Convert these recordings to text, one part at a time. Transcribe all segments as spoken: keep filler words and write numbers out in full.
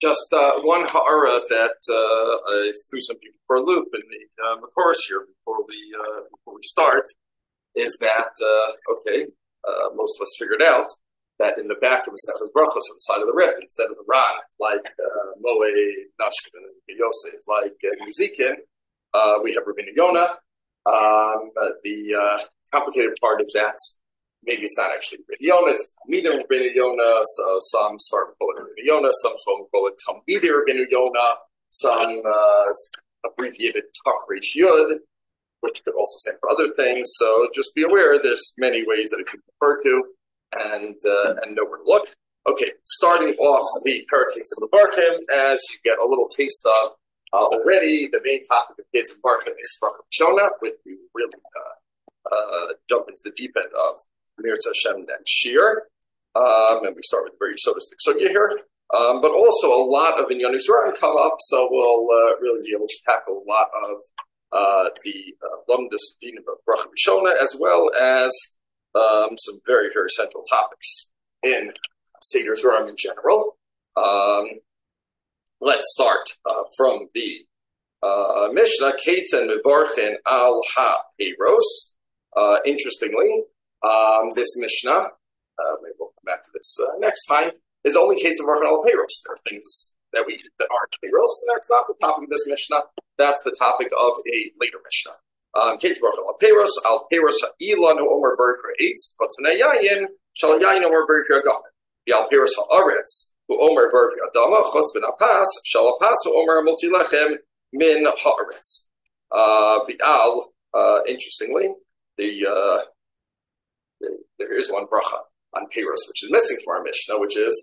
Just uh, one ha'ara that uh, I threw some people for a loop in the uh, course here before we uh, before we start is that uh, okay, uh, most of us figured out that in the back of the Sefes Brachos on the side of the Rif, instead of the Ran, like uh, Moe, Nashkin, and Yosef, like uh, Nizikin, uh, we have Rabbeinu Yonah. Um, the uh, complicated part of that. Maybe it's not actually Rabbeinu Yonah, it's Talmidei Rabbeinu Yonah, so some start with calling Rabbeinu Yonah, some call it Talmidei Rabbeinu Yonah, some uh, abbreviated Tach Reish Yud, which could also stand for other things. So just be aware there's many ways that it could refer to and uh, and know where to look. Okay, starting off the Parakeets of the Barkim, as you get a little taste of uh, already, the main topic of Gates of Barkim is Brachah Shona, which we really uh, uh, jump into the deep end of Mirza Hashem and Shir, um, and we start with very sodistic sugya here, um, but also a lot of Inyan Yisrael come up, so we'll uh, really be able to tackle a lot of uh, the Lumdus uh, Din of Brachah Rishona, as well as um, some very, very central topics in Seder Zoram in general. Um, let's start uh, from the uh, Mishnah, Keitzen Mevarchin Al Ha-Peiros. Uh, interestingly, Um, this Mishnah, uh, maybe we'll come back to this uh, next time, is only case of Archan al Peiros. There are things that we that aren't Peiros, and that's not the topic of this Mishnah. That's the topic of a later Mishnah. Um, case of Archan al Peiros, al Peiros ha'ila no omer berker eitz, kotzanei yayin, shal yayin omer berker agamen. Al Peiros ha'aretz, hu omer berker adama, chotz ben apas, shal apas hu omer multi lechem min ha'aretz. Uh, V'al, uh, interestingly, the, uh, Here's one bracha on Peiros, which is missing from our Mishnah, which is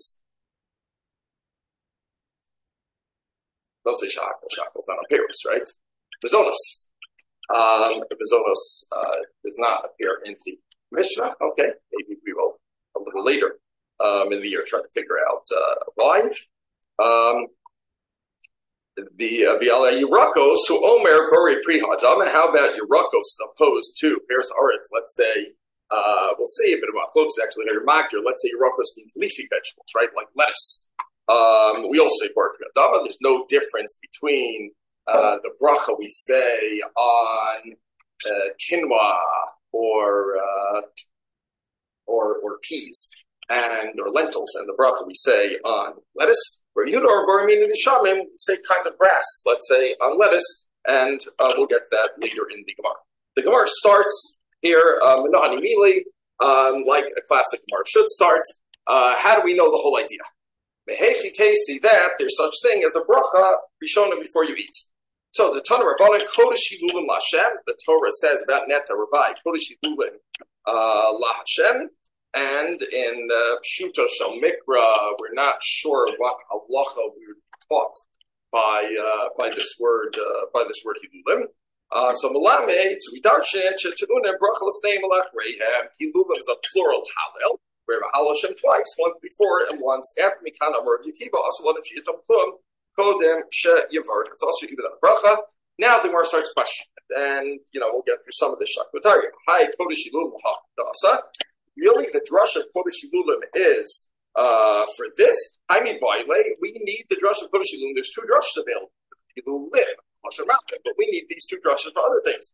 don't say shackle. Shackle's not on Peiros, right? Mizonos. Um, Mizonos uh, does not appear in the Mishnah. Okay, maybe we will a little later um, in the year try to figure out uh, why. Um, the Viala uh, Yerakos, who Omer Bori Prihadam. How about Yerakos as opposed to Peiros Aretz? Let's say. Uh, we'll see a bit about close actually here. Let's say Yerakos means leafy vegetables, right? Like lettuce. Um, we also say Barka Adama. There's no difference between uh, the bracha we say on uh, quinoa or, uh, or or peas and or lentils, and the bracha we say on lettuce. Where Yudah or Baramin and Shamim say kinds of grass. Let's say on lettuce, and uh, we'll get to that later in the Gemara. The Gemara starts. Here, um, um, like a classic Gemara should start. Uh, how do we know the whole idea? Mehechi tesi that there's such thing as a bracha rishona before you eat. So the Tanna Rabbanan Kodesh Hilulim LaHashem. The Torah says about Neta Rabbi Kodesh Hilulim uh, LaHashem, and in uh, Pshuto Shel Mikra, we're not sure what halacha we were taught by uh, by this word uh, by this word Hilulim. Uh, so Malamed, so we darshan shetu'una bracha l'fnei malach rehem. Hilulim is a plural halal. We have a halal Hashem twice, once before and once after. Mikan amar Yekiva also let him sheyitom plum kodem she yavar. It's also even a bracha. Now the Gemara starts questioning, and you know we'll get through some of this shakvatari. Hi kodesh hilulim ha'dasa. Really, the drush of kodesh hilulim is uh, for this. I mean, by lay, we need the drush of kodesh hilulim. There's two drushes available. Hilulim. But we need these two drushes for other things.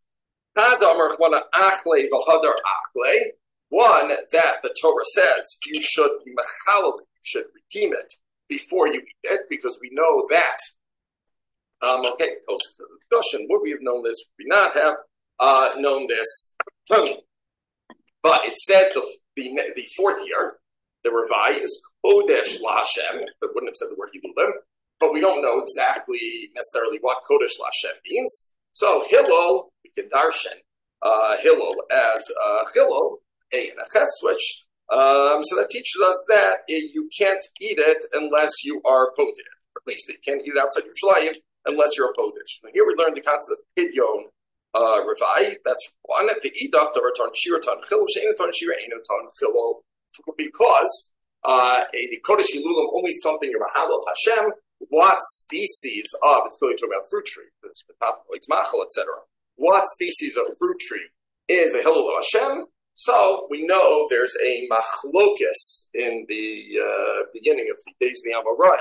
One, that the Torah says you should be mechalel, you should redeem it before you eat it, because we know that. Um, okay, goes to the discussion. Would we have known this? Would we not have uh, known this? But it says the, the the fourth year, the Revai is Kodesh LaHashem, but wouldn't have said the word Hilulim. But we don't know exactly necessarily what Kodesh LaHashem means. So Hillel, we can darshan uh, Hillel as uh, Hillel, A and a Ches switch. Um, so that teaches us that you can't eat it unless you are Kodesh. Or at least you can't eat it outside Yerushalayim unless you're a Kodesh. Now here we learned the concept of Pidyon uh, Revai. That's one. The Idak, the Raton Shiraton Chilul, Sheinaton Shira, Einaton Chilul. Because uh, the Kodesh Hilulim only something you're Mahalal Hashem. What species of, it's clearly talking about fruit tree, it's et cetera. What species of fruit tree is a Hillel of Hashem? So we know there's a machlokus in the uh, beginning of the days of the Amorai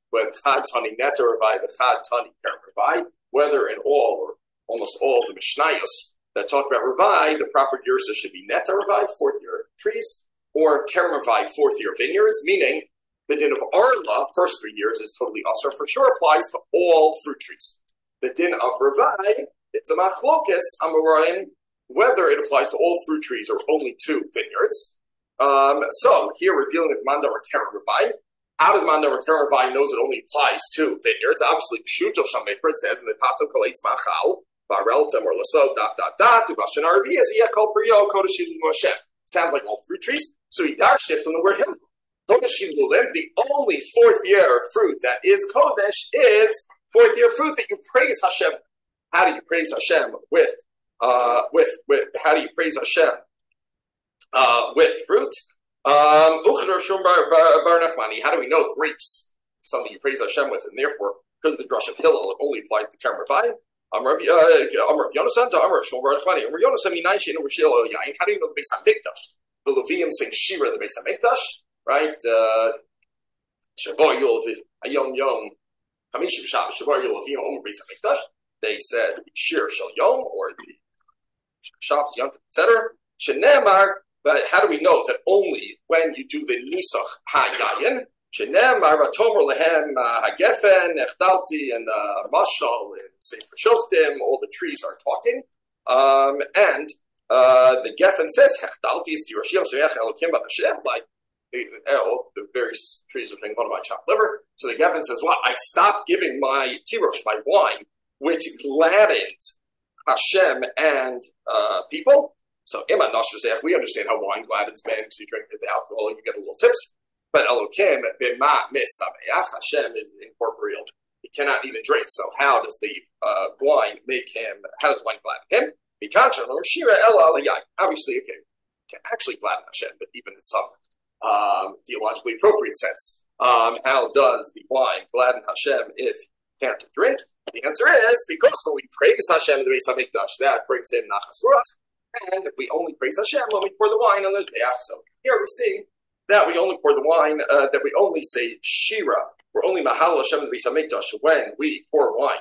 whether Chad Tani Neta Ravai, the Chad Tani Kerem Ravai, whether in all or almost all the Mishnayos that talk about Ravai, the proper Girsa should be Neta Ravai, fourth year trees, or Kerem Ravai, fourth year vineyards, meaning the din of Arla, first three years, is totally Asr, for sure applies to all fruit trees. The din of Ravai, it's a Machlokes, Amoraim, whether it applies to all fruit trees or only two vineyards. Um, so here we're dealing with Manda or Kerem Ravai. How does Manda or Kerem Ravai knows it only applies to vineyards? Obviously, Pshuto Shamikra, it says in the Pato Kalates Machal, Barelta or Lasso, dot, dot, dot, Ubashan Arvi, as Yekol Priyo, Kodashim Moshe. Sounds like all fruit trees. So he darshift from the word Hill. Kodashim Lulim, the only fourth year fruit that is Kodesh is fourth year fruit that you praise Hashem. How do you praise Hashem? With, uh, with, with, how do you praise Hashem? Uh, with fruit. Um, how do we know grapes? Something you praise Hashem with, and therefore, because of the drush of Hillel, it only applies to Kerem Ravai. Amar Yonasan to Amar Shmuel Bar Nachmani. Amar Yonasan Minayin and Rishil Yain. How do you know the Beis Hamikdash? The Levium sing Shira the Beis Hamikdash, right? Shavar Yol Ayom Yom Hamishim Shav Shavar Yol Levium Omer Beis Hamikdash. They said Shir Shel Yom or the Shabbos Yom, et cetera. Shenemar. But how do we know that only when you do the Nisach HaYayin, Shenemar Vatomer Lehem HaGefen, Echdalti, and Mashal, and Sefer Shoftim, all the trees are talking. Um, and uh, the Gefen says, Echdalti is Tirashim Sheyach Elokim B'Hashem, like oh, the various trees are saying, one of my chopped liver. So the Gefen says, well, I stopped giving my Tirosh, my wine, which gladdened Hashem and uh, people. So, we understand how wine gladdens men because you drink it with alcohol and you get a little tips. But Elokim, b'ma misameach, Hashem is incorporeal. He cannot even drink. So, how does the uh, wine make him? How does wine gladden him? Obviously, okay, can actually gladden Hashem, but even in some um, theologically appropriate sense, um, how does the wine gladden Hashem if he can't drink? The answer is because when we praise Hashem in the Beis Hamikdash, that brings him nachas ruach. And we only praise Hashem when we pour the wine on those days. So here we see that we only pour the wine, uh, that we only say Shira. We're only Mahal Hashem in the Beis Hamikdash when we pour wine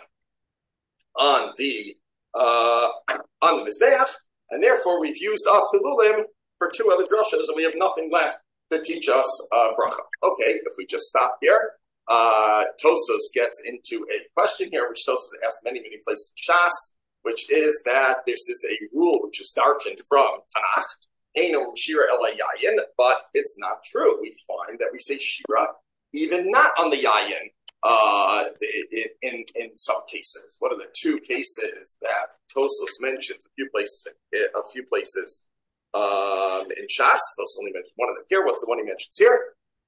on the uh, on the Mizbeach, and therefore we've used up Hilulim for two other drushes, and we have nothing left to teach us uh, bracha. Okay, if we just stop here, uh, Tosas gets into a question here, which Tosas asked many, many places in Shas, which is that this is a rule which is darkened from Tanakh, Einam Shira Ela Yayin, but it's not true. We find that we say Shira even not on the Yayin uh, in, in in some cases. What are the two cases that Tosfos mentions? A few places, a few places um, in Shas. Tosfos only mentions one of them here. What's the one he mentions here?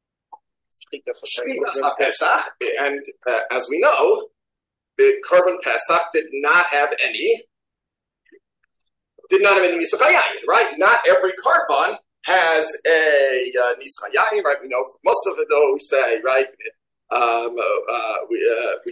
Pesach, and uh, as we know, the Korban Pesach did not have any, did not have any Nisach Hayayin, right? Not every Korban has a uh, Nisach Hayayin, right? We know for most of it, though, we say, right? Um, uh, we uh, we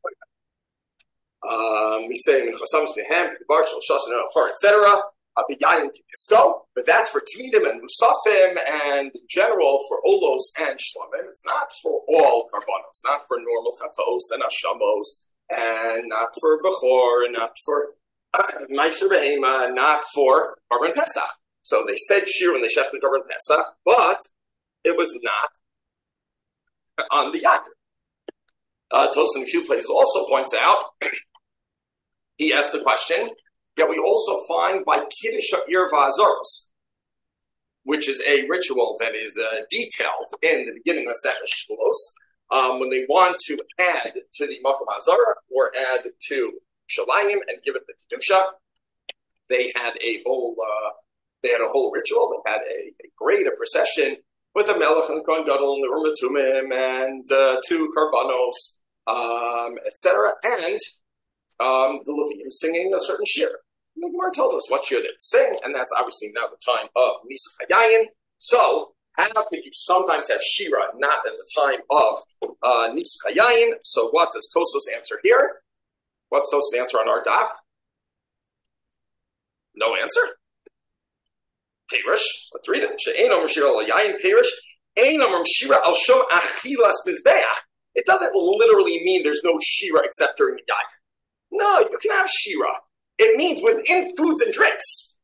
um, we say in Chosam Shehem, Bar Shal Shoshan Har, et cetera. The Yayin Kisko, but that's for Tmidim and Musafim, and in general for Olos and Shlomim. It's not for all Karbanos, not for normal Chatos and Ashamos, and not for Bechor, and not for Meiser Behema, not for Korban Pesach. So they said Shir when they shechted Korban Pesach, but it was not on the Yayin. Uh, Tosin in a few places also points out, he asked the question, yet we also find by Kiddush Ha'ir Va'azaros, which is a ritual that is uh, detailed in the beginning of Sech Shvulos, um, when they want to add to the Makom Hazara or add to Shalayim and give it the Kedusha, they had a whole uh, they had a whole ritual. They had a, a parade, a procession with a Melech and the Kohen Gadol and the Urim Tumim and uh, two Karbanos, um, et cetera, and Um, the Levim singing a certain shir. The Gemara tells us what shir they sing, and that's obviously now the time of Nisach Hayayin. So, how could you sometimes have shira not at the time of uh, Nisach Hayayin? So, what does Tosfos answer here? What's Tosfos' answer on our daf? No answer. Perish. Let's read it. She'ein omer shira al yayin perish. Ein omer shira al shom achilas mizbeach. it doesn't literally mean there's no shira except during the yayin. No, you can have shira. It means within foods and drinks,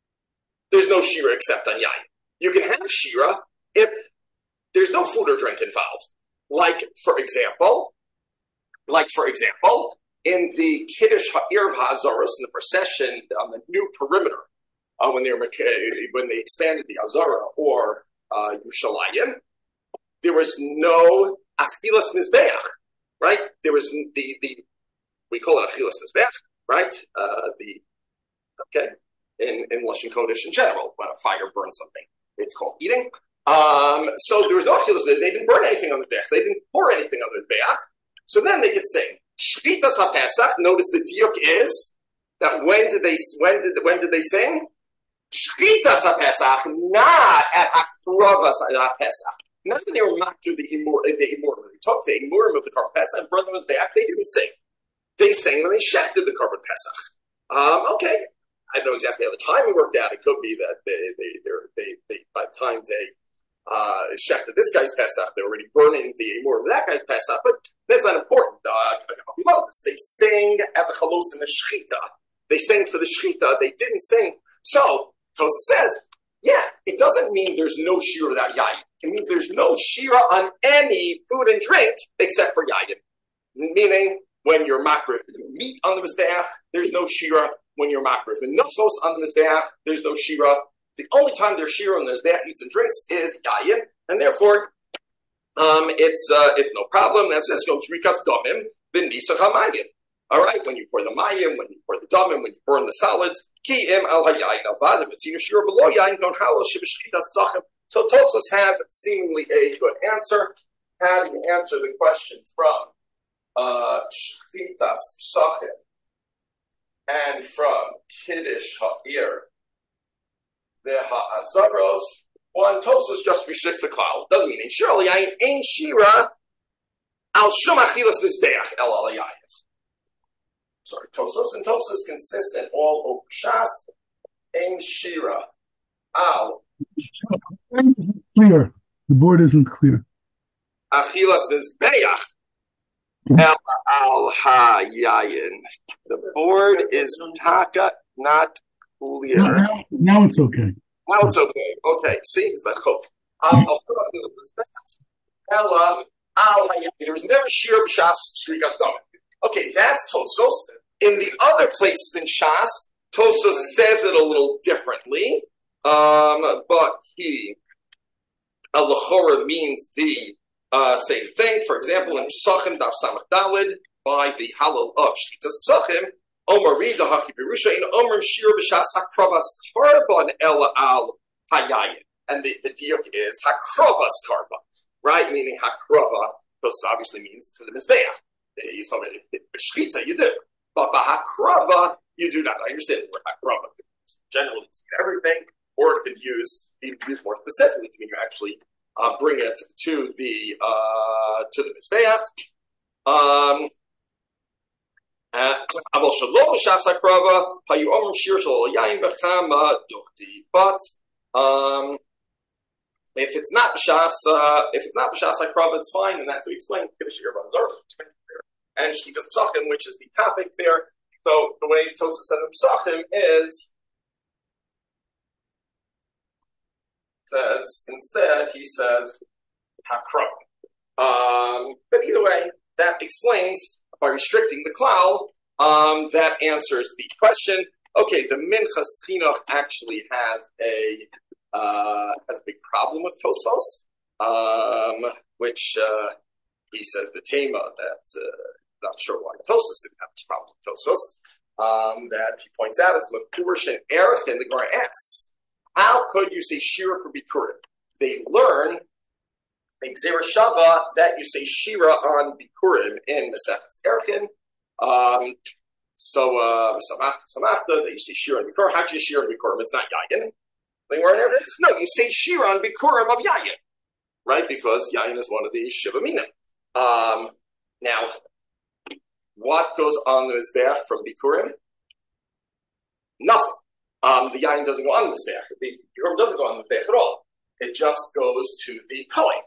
there's no shira except on yayin. You can have shira if there's no food or drink involved. Like, for example, like, for example, in the Kiddush Ha'ir Ha'azaros, in the procession on the new perimeter, uh, when they were when they expanded the Azara or uh, Yerushalayim, there was no Achilas Mizbeach, right? There was the, the we call it Achilas Mizbeach, right? Uh, the okay, in in Lashon Kodesh in general, when a fire burns something, it's called eating. Um, so there was no Achilas Mizbeach. They didn't burn anything on the Mizbeach. They didn't pour anything on the Mizbeach. So then they could sing Shchitas HaPesach. Notice the diuk is that when did they when did when did they sing? Shchitas HaPesach, not at Hakrovas HaPesach. Not when they were mocked through the imur the imurim. They took the imurim of the Korban Pesach and burned them as back. They didn't sing. They sang when they shechted the Korban Pesach. Um, okay, I don't know exactly how the timing worked out. It could be that they they they they by the time they uh, shechted this guy's Pesach, they were already burning the imurim of that guy's Pesach. But that's not important. Uh, they sang as a chalos in the shechita. They sang for the shechita. They didn't sing. So Tosa says, yeah, it doesn't mean there's no shira without yayin. It means there's no shira on any food and drink except for yayin. Meaning, when you're makrif meat on the mizbeach, there's no shira. When you're makrif and nosos on the mizbeach, there's no shira. The only time there's shira on the mizbeach eats and drinks is yayin, and therefore, um, it's uh, it's no problem. That's that's no shrikas domim v'nisach hamayim. All right, when you pour the mayim, when you pour the domim, when you burn the solids, ki im al hayayin avad v'tzinu shira below yayin don't halal shibashchitas zachem. So Tosos have seemingly a good answer. How do you answer the question from uh, Shchitas Psachim and from Kiddush Ha'ir the Ha'azaros? One, Tosos just restricts the cloud. Doesn't mean surely yayin ain't shira al shum achilas mizbeach el al yayin. Sorry, Tosos and Tosos consistent all over Shas ain't shira al. Clear. The board isn't clear. Achilas mizbeach el al hayayin. The board is taka not clear. Now, now it's okay. Now it's okay. Okay. See, it's the chok. Um, I'll start off with the mizbeach el al hayayin. There was never shir b'shas shrikas domim. Okay, that's Tosos. In the other places in Shas, Tosos says it a little differently. Um, but he, al-Lachora means the uh, same thing. For example, in Psachim Daf Samach Dalid, by the Halal of Shchitas Psachim, Omar Rida Haki Berusha in Omrim Shir B'Shas Hakrovas Karban El Al Hayayin, and the the diuk is Hakrovas Karban, right? Meaning Hakrova. This obviously means to the mizbeach. You saw it B'Shchita, you do, but Hakrova you do not. I understand the word Hakrova generally to mean everything. Or it could use be used more specifically to mean you actually uh, bring it to the uh, to the mizbeach. Um, but um, if it's not b'shas, uh, if it's not b'shas hakrava, it's fine, and that's what we explained. And shchitas psachim, which is the topic there. So the way Tosa said in psachim is. Says instead he says hakra. Um, but either way, that explains by restricting the klal. Um, that answers the question. Okay, the Minchas Chinuch actually has a uh, has a big problem with Tosos, um, which uh, he says Betema that uh, not sure why Tosos didn't have this problem with Tosos. Um, that he points out it's Makurish and Erechin. The Gemara asks. How could you say shira for bikurim? They learn Gzera Shava that you say shira on bikurim in Masechtas Erchin. Um, so uh, Samachta Samachta that you say shira on bikurim. How can you shira on bikurim? It's not yayin. They weren't ever. No, you say shira on bikurim of yayin, right? Because yayin is one of the shiva minim. Um, now, what goes on the mizbeach from bikurim? Nothing. Um, the yayin doesn't go on the mizbeach. The bikurim doesn't go on the mizbeach at all. It just goes to the kohen.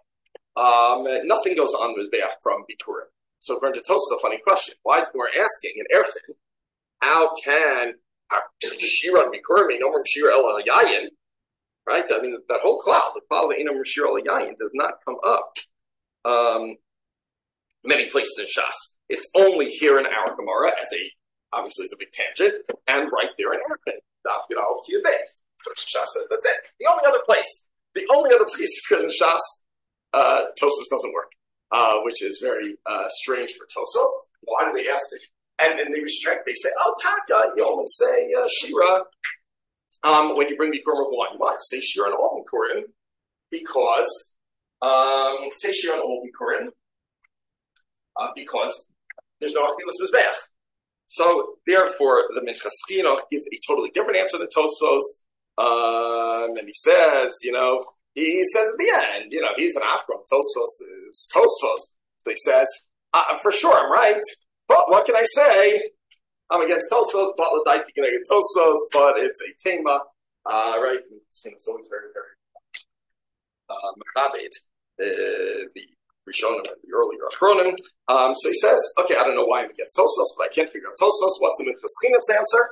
Um, nothing goes on Mizbeach from Bikurim. So according to Tosfos, a funny question. Why is we're asking in Erchin, how can Shira and Bikurim, no more Shira El Yayin, right? I mean, that whole cloud, the cloud of Einam Shira El Yayin, does not come up um, many places in Shas. It's only here in our Gemara as a, obviously it's a big tangent, and right there in Erchin. Daf Yudal to your base. So Shas says that's it. The only other place, the only other place appears in Shas, uh, Tosfos doesn't work, uh, which is very uh, strange for Tosfos. Why do they ask it? And then they restrict. They say, "Oh, Taka, you only say uh, Shira um, when you bring Bikurim of wine. You want to say Shira and all Bikurim because um, say Shira and all Bikurim uh, because there's no Achilas Mizbeach." So, therefore, the Minchas Chinuch gives a totally different answer than Tosfos, um, and he says, you know, he says at the end, you know, he's an Achron, Tosfos is Tosfos. So he says, uh, for sure, I'm right, but what can I say? I'm against Tosfos, but L'daiti against Tosfos, but it's a tema, uh, right? It's always very, very uh, machabed, uh, the Rishonim and the earlier Achronim. Um, so he says, okay, I don't know why I'm against Tosfos, but I can't figure out Tosfos. What's the Minchas Chinuch's answer?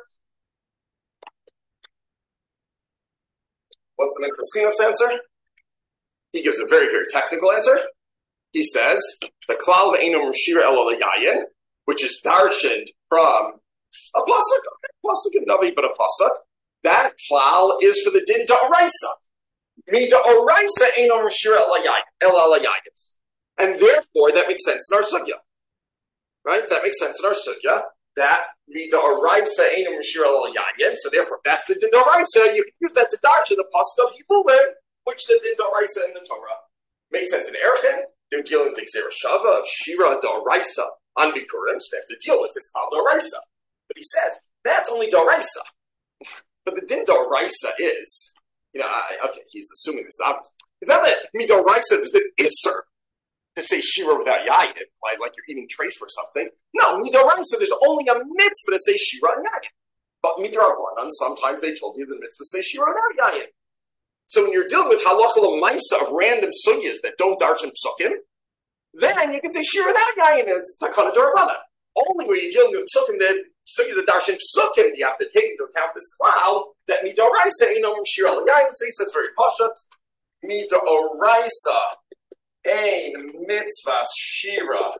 What's the Minchas Chinuch's answer? He gives a very, very technical answer. He says, the Klal Ve'enum Shira El Yayin, which is darshaned from a pasuk, okay, pasuk and Navi, but a pasuk, that Klal is for the Din Da'oraisa. Mi Da'oraisa Enum Shira El Yayin. And therefore, that makes sense in our sugya, right? That makes sense in our sugya. That the oraisa ain't mishir al yayin. So therefore, that's the din oraisa. You can use that to darshan the pasuk of Hilulin, which the din oraisa in the Torah makes sense in Erchin. They're dealing with the Gzera Shava of Shira Doraisa on Bikurim, so they have to deal with this Al Doraisa. But he says that's only Doraisa. But the din Doraisa is, you know, I, okay, he's assuming this is obvious. It's not that me Doraisa is the Isser to say Shira without Yayin, like, like you're eating treif or something. No, Midoraisa, there's only a mitzvah to say Shira and Yayin. But Midorabanan, sometimes they told you the mitzvah to say Shira without Yayin. So when you're dealing with halacha l'maisa of random sugyas that don't darshan psukim, then you can say Shira without Yayin, and it's takana d'Rabbanan. Only when you're dealing with psukim that sugyas that darshan psukim, you have to take into account this cloud that Midoraisa ain't no Shira Yayin. So he says very pashat, Midoraisa ein mitzvah Shira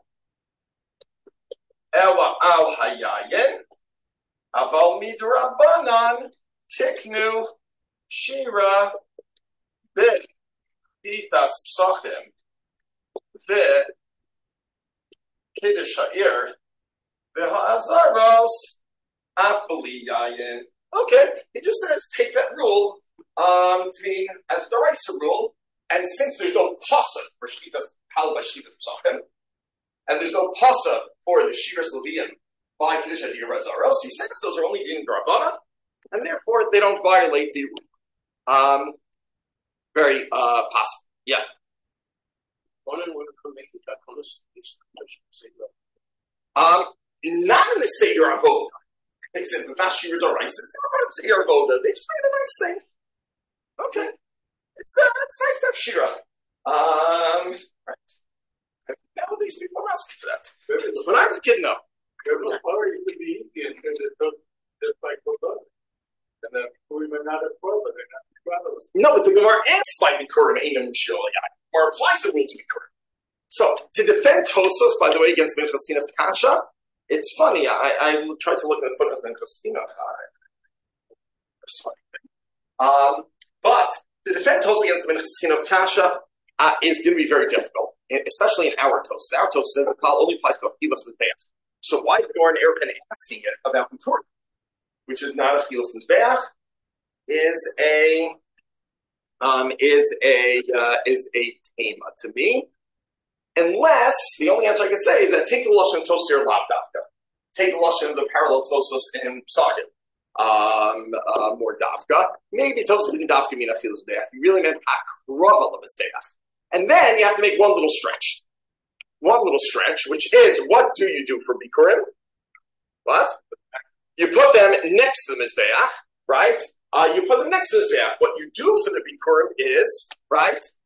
ela al hayayin aval midrabanan tiknu Shira bit bitas psachim bit kiddush ha'ir v'ha'azaros af b'li yayin. Okay, he just says take that rule um, to be as the Raisa rule. And since there's no pasuk for Shkitas Kal by Shkitas Psachim, and there's no pasuk for the Shiras Leviim by Kiddush Ha'ir Azaros, he says those are only Din D'Rabbanan, and therefore they don't violate the rule. Um, very uh, possible. Yeah. Um, not in the Seder Avoda. They said it's not Shira Doraisa. It's not a Seder Avoda. They just made a nice thing. Okay. It's, uh, it's nice to have Shira. Um, right. Now these people are asking for that. When I was a kid, no. No, but the Gemara asks by Bikurim, Einam Shira Yayin. Or applies the rule to Bikurim. So, to defend Tosfos, by the way, against Minchas Chinuch's Kasha, it's funny. I, I tried to look at the footnotes of Minchas Chinuch. Um, but to defend Tosfos against the Minchas Chinuch Kasha uh, is going to be very difficult, especially in our Tosfos. Our Tosfos says the Kal only applies to Achilas Mizbeach. So why is the Gemara in Erchin asking it about Bikurim, which is not Achilas Mizbeach, is a um, is a uh, is a tema to me. Unless the only answer I could say is that take the lashon Tosir Lav Dafka, take the lashon of the parallel Tosos in Psachim. Um, uh, more dafka. Maybe Tosfos didn't dafka mean achilas b'deach. He really meant akrava l'b'steach. And then you have to make one little stretch. One little stretch, which is, what do you do for Bikurim? What? You put them next to the Mizbeach, right? Uh, you put them next to the Mizbeach. What you do for the Bikurim is, right,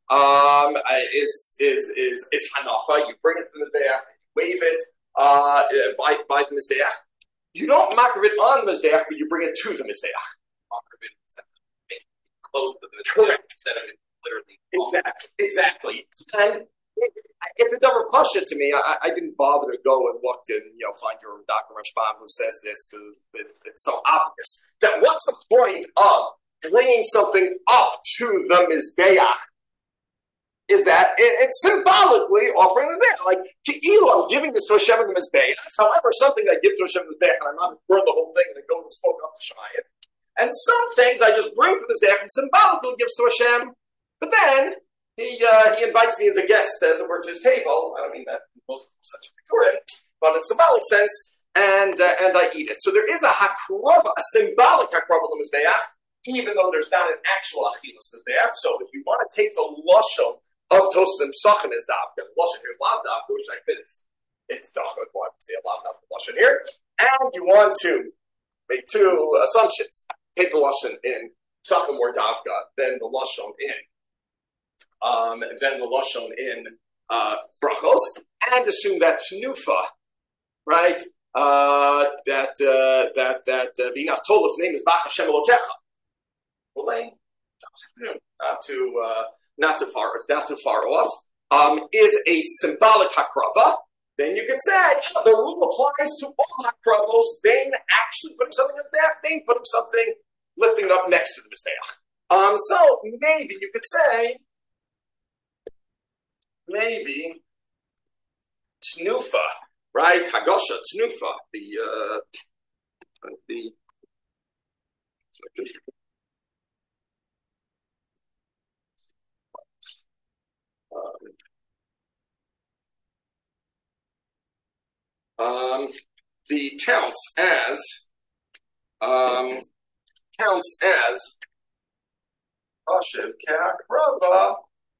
um, is is is is hanacha. You bring it to the mizbeach, wave it uh, by by the mizbeach. You don't makriv it on the mizbeach, but you bring it to the mizbeach. Makriv it close to the mizbeach. Correct. Instead of literally. Exactly. Exactly. And if it's ever pasha to me, I, I didn't bother to go and look and you know find your Doctor Rashbam who says this because it, it's so obvious. That what's the point of bringing something up to the mizbeach? Is that it, it's symbolically offering it there, like Ke'ilu, I'm giving this to Hashem in the mizbeach. However, something I give to Hashem in the mizbeach, and I'm not burn the whole thing and then go and smoke up to Shemayim. And some things I just bring to the mizbeach and symbolically gives to Hashem, but then. He uh, he invites me as a guest, as it were, to his table. I don't mean that in most such a but in a symbolic sense, and uh, and I eat it. So there is a hakrava, a symbolic hakrava l'mizbeach, even though there's not an actual achilas mizbeach. So if you want to take the lashon of Tosfos Pesachim as davka, the lashon here is lav davka, which I fit it's it's davka. Why we say a lav davka lashon here? And you want to make two assumptions: take the lashon in Pesachim or davka, then the lashon in. Um, and then the lashon in uh, brachos, and assume that tnufa, right? Uh, that uh, that that v'inaf tolef name is Bach Hashem Elokecha. Well, not too uh, not too far, not too far off. Um, is a symbolic hakrava. Then you could say yeah, the rule applies to all hakravos. Then actually putting something in that, then putting something, lifting it up next to the mizbeach. Um, so maybe you could say. Maybe Tnufa, right? Hagosha, Tnufa, the uh, the um, um, the counts as um, counts as Hashem Kakrava.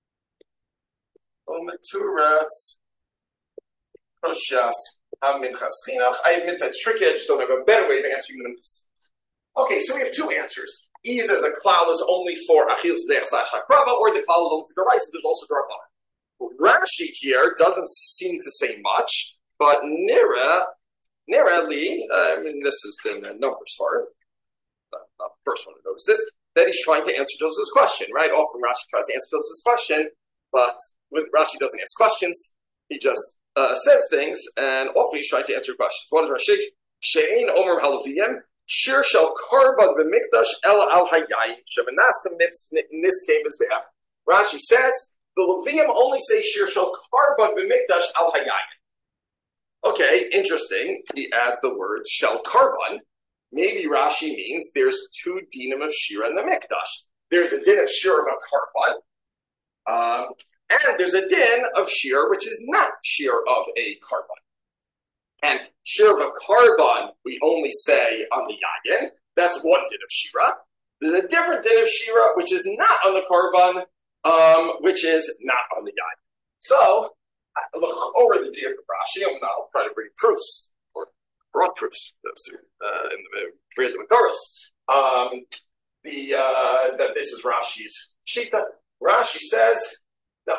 Ometuras, Roshas, Minchas Chinuch. I admit that's tricky. I just don't have a better way to answer you. Okay, so we have two answers. Either the klal is only for Achilles B'dech slash Hakrava, or the klal is only for Deraisa. There's also Darabana. Rashi here doesn't seem to say much, but Nira, Nira Li, uh, I mean, this is in the numbers for it. Uh, not the first one to notice this, that he's trying to answer Joseph's question, right? Often Rashi tries to answer Joseph's question, but with Rashi doesn't ask questions, he just uh, says things, and often he's trying to answer questions. What is Rashi? She'ein omer halaviyim, shir shel karban b'mikdash el al hayayim, shemenastem niskem mizbeach. Rashi says, the Levium only say shir shel karban b'mikdash al hayayim. Okay, interesting. He adds the words shel karban. Maybe Rashi means there's two dinim of shira in the mikdash. There's a din of shira of a karban, um, and there's a din of shir, which is not shir of a karban. And shir of a karban, we only say on the yayin. That's one din of shira. There's a different din of shira, which is not on the karban, um, which is not on the yayin. So, I look over the din of Rashi, and I'll try to bring proofs, or broad proofs, uh, in the read the Makoros. Um, the uh, that this is Rashi's shita. Rashi says, no.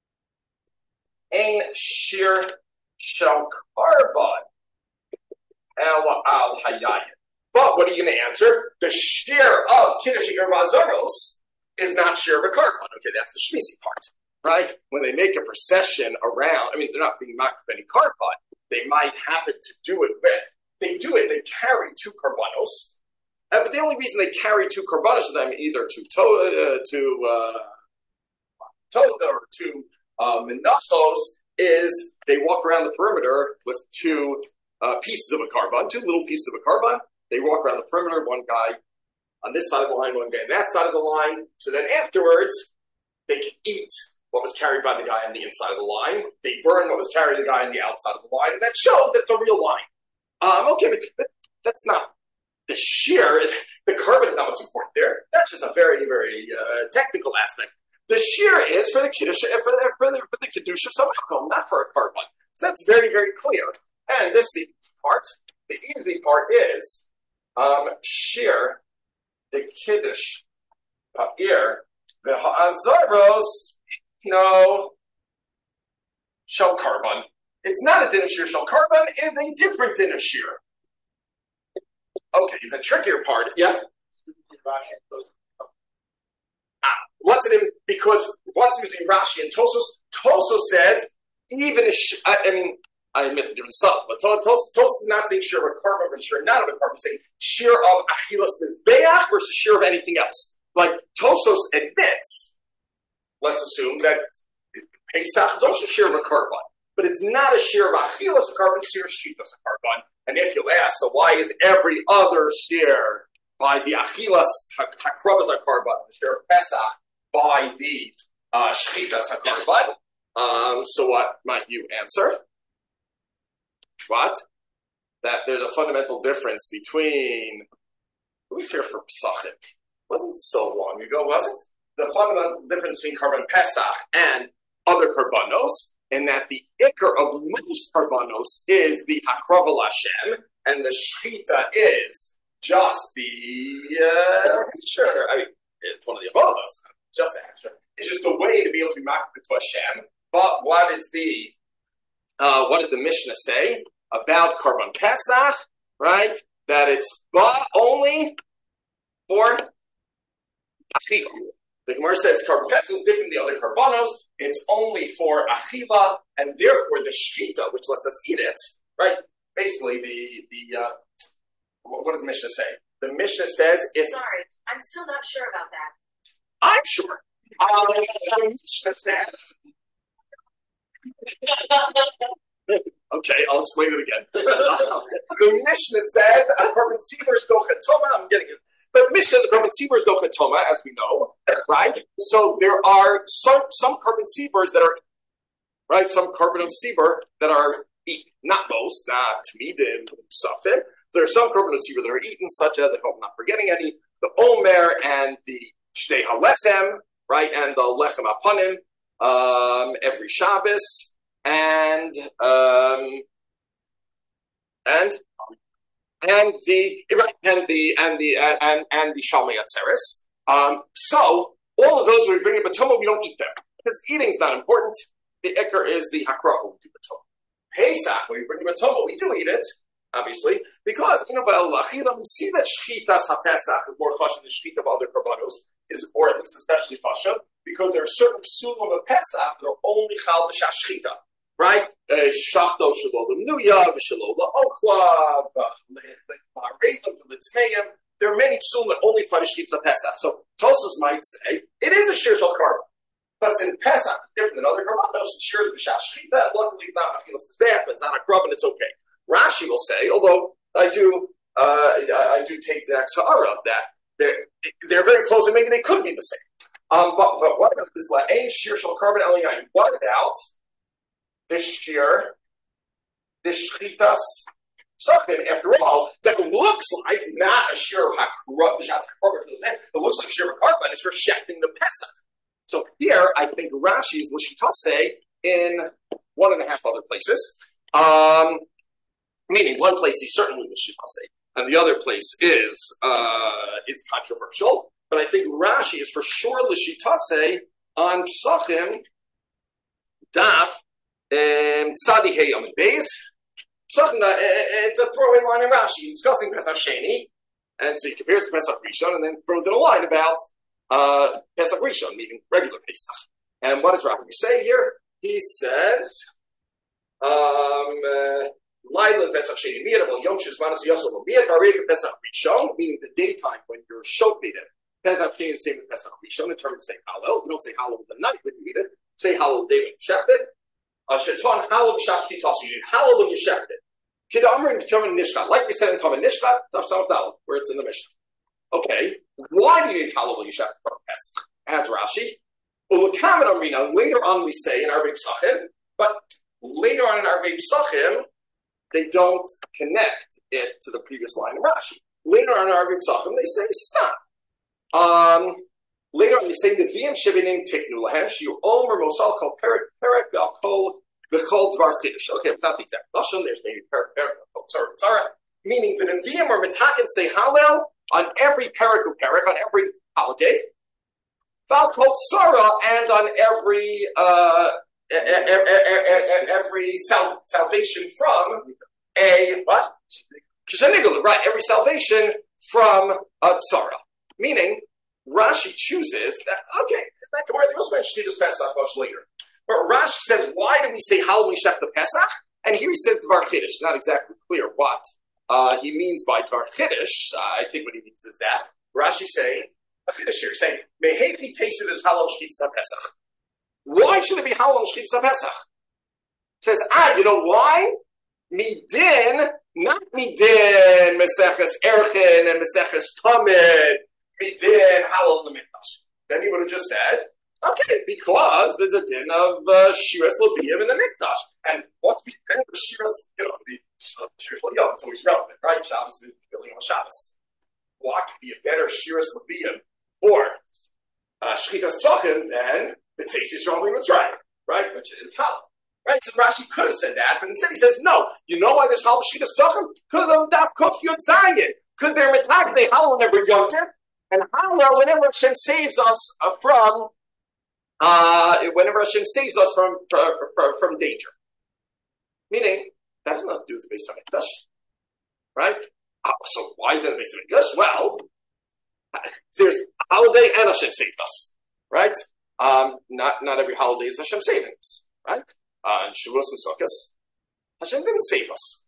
Ein shir shel karban el al hayayim. But what are you going to answer? The shir of Kiddush Vazaros is not shir of a karban. Okay, that's the shmisi part, right? When they make a procession around, I mean, they're not being mocked with any karban. They might happen to do it with. They do it. They carry two karbanos, uh, but the only reason they carry two karbanos of them, either to to uh, to uh, Toda or to uh, Menachos, is they walk around the perimeter with two uh, pieces of a karban, two little pieces of a karban. They walk around the perimeter, one guy on this side of the line, one guy on that side of the line. So then afterwards, they can eat what was carried by the guy on the inside of the line. They burn what was carried by the guy on the outside of the line. And that shows that it's a real line. Um, okay, but that, that's not the sheer. The karban is not what's important there. That's just a very, very uh, technical aspect. The sheer is for the kiddush, for the, for the, for the kiddush of some alcohol, not for a karban. So that's very, very clear. And this the part. The easy part is um, sheer the kiddush ha'ir the ha'azaros No. Shel Karban. It's not a din of shear Shel Karban, it's a different din of shear. Okay, the trickier part, yeah. Ah, what's it in? Because what's using Rashi and Tosos? Tosos says even a sh- I, I mean, I admit the different stuff, but Tosos Tos, is not saying shear of a carbon, but shear not of a carbon. He's saying shear of achilas mizbeach versus shear of anything else. Like Tosos admits, let's assume that Pesach is also shear of a carbon, but it's not a shear of achilas a carbon, shear of shchitas a carbon. And if you'll ask, so why is every other shear by the achilas hakrovas a carbon, the shear of Pesach, by the uh, shchitas a carbon? Um, so what might you answer? What? That there's a fundamental difference between who was here for Pesachim? Wasn't so long ago, was it? The fundamental difference between carbon Pesach and other karbanos, in that the ikar of most karbanos is the hakrava l'Hashem, and the shchita is just the uh, sure. I mean, it's one of the above those. Just extra. It's just a way to be able to be makbid to Hashem. But what is the uh, what did the Mishnah say about Karban Pesach? Right, that it's but only for achila. The Gemara says Karban Pesach is different than the other karbanos. It's only for achila, and therefore the shchita, which lets us eat it. Right, basically the the uh, what does the Mishnah say? The Mishnah says it's. Sorry, I'm still not sure about that. I'm sure. Um, the Mishnah says. Okay, I'll explain it again. The Mishnah says a carbon tzibur is dochatoma. I'm getting it. But Mishnah says a carbon tzibur is dochatoma, as we know, right? So there are some some carbon tziburs that are right. Some carbon of tzibur that are eaten. Not most, not midim, safim. There are some carbon of tzibur that are eaten, such as I hope I'm not forgetting any. The omer and the shtei halechem, right, and the lechem apanim. Um, every Shabbos, and um, and and the and the and the uh, and and the Shalmei Atzeres. Um, so all of those when we bring in Batoma, we don't eat them because eating is not important. The ikar is the hakrah we do Batoma. Pesach, when we bring in Batoma, we do eat it, obviously, because you know, we see that shchitas haPesach is more kosher than shchita of other karbanos, is or at least especially kosher. Because there are certain psulim of Pesach that are only chal b'shas shchita, right? Shachto shelo l'mnuya, v'shelo l'okla, v'litzmeim. There are many psulim that only apply to shchita of Pesach. So Tosfos might say it is a shir shel karban, but in Pesach it's different than other karbanos. It's shir b'shas shchita. Luckily, it's not achilas mizbeach, but it's not a karban. It's okay. Rashi will say, although I do, uh, I, I do take the ha'ara of that they're they're very close and maybe they could be the same. Um, but, but what about this la'ain shir shel karban el yain? What about this shir, this shchitas psachim? After all, that looks like not a shir of hakrut. It looks like shir of karban is for shechting the pesach. So here, I think Rashi's l'shita say in one and a half other places. Um, meaning, one place he certainly l'shita say, and the other place is uh, is controversial. But I think Rashi is for sure l'shitase on Psachim Daf Tzadi Hey Yom Beis. Psachim, it's a throwaway line in Rashi. He's discussing Pesach Sheni, and so he compares to Pesach Rishon, and then throws in a line about uh, Pesach Rishon, meaning regular Pesach. And what does Rashi say here? He says, um, Laila Pesach Sheni Miyad Avol Yom Shizmanas Yosel Miyad Barei Pesach Rishon, meaning the daytime when you're shokated. Pesach Sheni is the same as Pesach Rishon in terms of saying Hallel. We don't say Hallel the night when you eat it. Say Hallel the day when you shecht it. Shetan Hallel Shachti Tasu. You eat Hallel when you shecht it. Kid Amrim determined Nishkat. Like we said in Common Nishkat, that's not Hallel, where it's in the Mishnah. Okay, why do you eat Hallel when you shecht it? Pesach? Adds Rashi. Ulakamed Amrina. Later on we say in Arvei Psachim, but later on in Arvei Psachim, they don't connect it to the previous line of Rashi. Later on in Arvei Psachim, they say stop. Um, later on, they say the v'im shevinim tiknu lahem shiu omer mosal kol perek perek val kol v'kol dvar chiddush. Okay, it's not the exact lashon. There's maybe perek perek kol tzara tzara, meaning the neviim or metakin say hallel on every perek or perek on every holiday, Val called Sarah, and on every uh, every sal- salvation from a what? Right, every salvation from a tzara. Meaning, Rashi chooses that. Okay, that Gemara they also mentioned Shlichus Pesach much later, but Rashi says, why do we say Hal Mishach the Pesach? And here he says Dvar Chiddush. It's not exactly clear what uh, he means by Dvar Chiddush. Uh, I think what he means is that Rashi's saying a Chiddush here, saying Mehepi tasted as Halal Shlichus Pesach. Why should it be Halal Shlichus Pesach? Says, ah, you know why? Midin, not Midin, Meseches Erchin and Meseches Tamid, Midin Halal Lemikdash. Then he would have just said, okay, because there's a din of uh, Shiras Leviim in the Mikdash. And what's the din of Shiras, you know, the Shiras Leviim, it's always relevant, right? Shabbos is building on Shabbos. What could be a better Shiras Leviim for uh, Shchitas Tzachim than the Tzeisis Yisrael Mitzrayim, right? Which is Halal. Right, so Rashi could have said that, but instead he says, no, you know why there's Halal Shchitas Tzachim? Because of Daf Kuf Yud Zayin. Because they're Mitag, they Halal whenever Yonter, and Halal whenever Hashem saves us uh, from Uh, whenever Hashem saves us from, from from danger, meaning that has nothing to do with the Beis Hamikdash, right? Uh, so why is that the Beis Hamikdash? Well, there's a holiday and Hashem saved us, right? Um, not not every holiday is Hashem saving us, right? Uh, and Shavuos and Sukkot, Hashem didn't save us.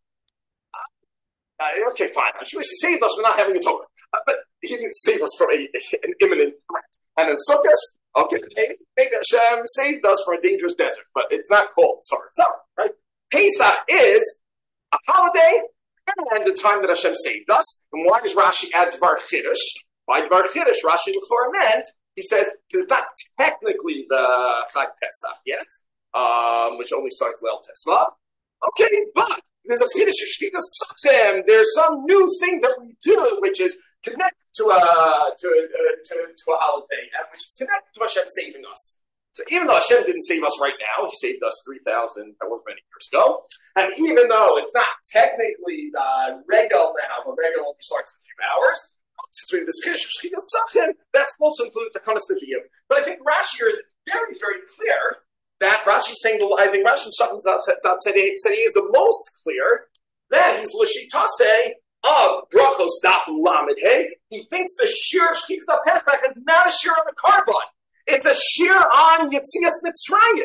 Uh, okay, fine. Hashem saved us for not having a Torah, uh, but He didn't save us from a, an imminent threat. And in Sukkot, okay, maybe, maybe Hashem saved us from a dangerous desert, but it's not called Tzara Tzara, right? Pesach is a holiday and the time that Hashem saved us. And why does Rashi add Dvar Chiddush? By Dvar Chiddush, Rashi L'chor meant, he says, it's not technically the Chag Pesach yet, um, which only starts Leil Tesla. Okay, but there's a Chiddush Shchitas Pesachim. There's some new thing that we do, which is connected to a to a, to, to a holiday, and which is connected to Hashem saving us. So even though Hashem didn't save us right now, He saved us three thousand, however many years ago, and even though it's not technically the regal now, the regal only starts in a few hours, since we have this Chiddush of Shchitas Pesachim, that's also included the Takanas Nevi'im. But I think Rashi here is very, very clear that Rashi is saying, I think Rashi said he is the most clear that he's L'shitase of Brachos Daf Lamed Hey. He thinks the shear of Shchitas Pesach is not a shear on the carbon. It's a shear on Yetzias Mitzrayim.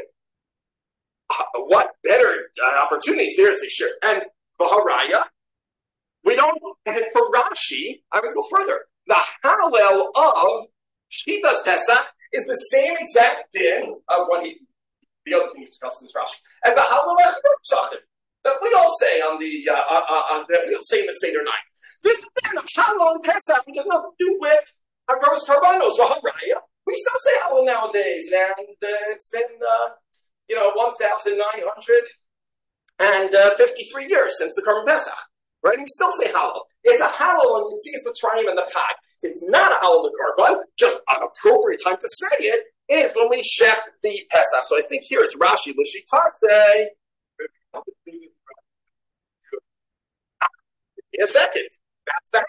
Uh, what better uh, opportunities there is a shear? And Baharaya, we don't, and for Rashi, I would go further. The Hallel of Shchitas Pesach is the same exact din of what he, the other thing he's discussing is Rashi, and the Hallel of Pesachim that we all say on the, uh, uh, uh, that we all say in the Seder night. There's a din of Hallel and Pesach which has nothing to do with Hagros Karbanos, Baharaya. We still say Hallel nowadays, and uh, it's been, uh, you know, one thousand nine hundred fifty-three years since the Karban Pesach, right? And we still say Hallel. It's a Hallel, and you see it's Mitzrayim and the Chag. It's not a Hallel in the Karban, just an appropriate time to say it is when we chef the Pesach. So I think here it's Rashi, L'shitase. In a second. That's that.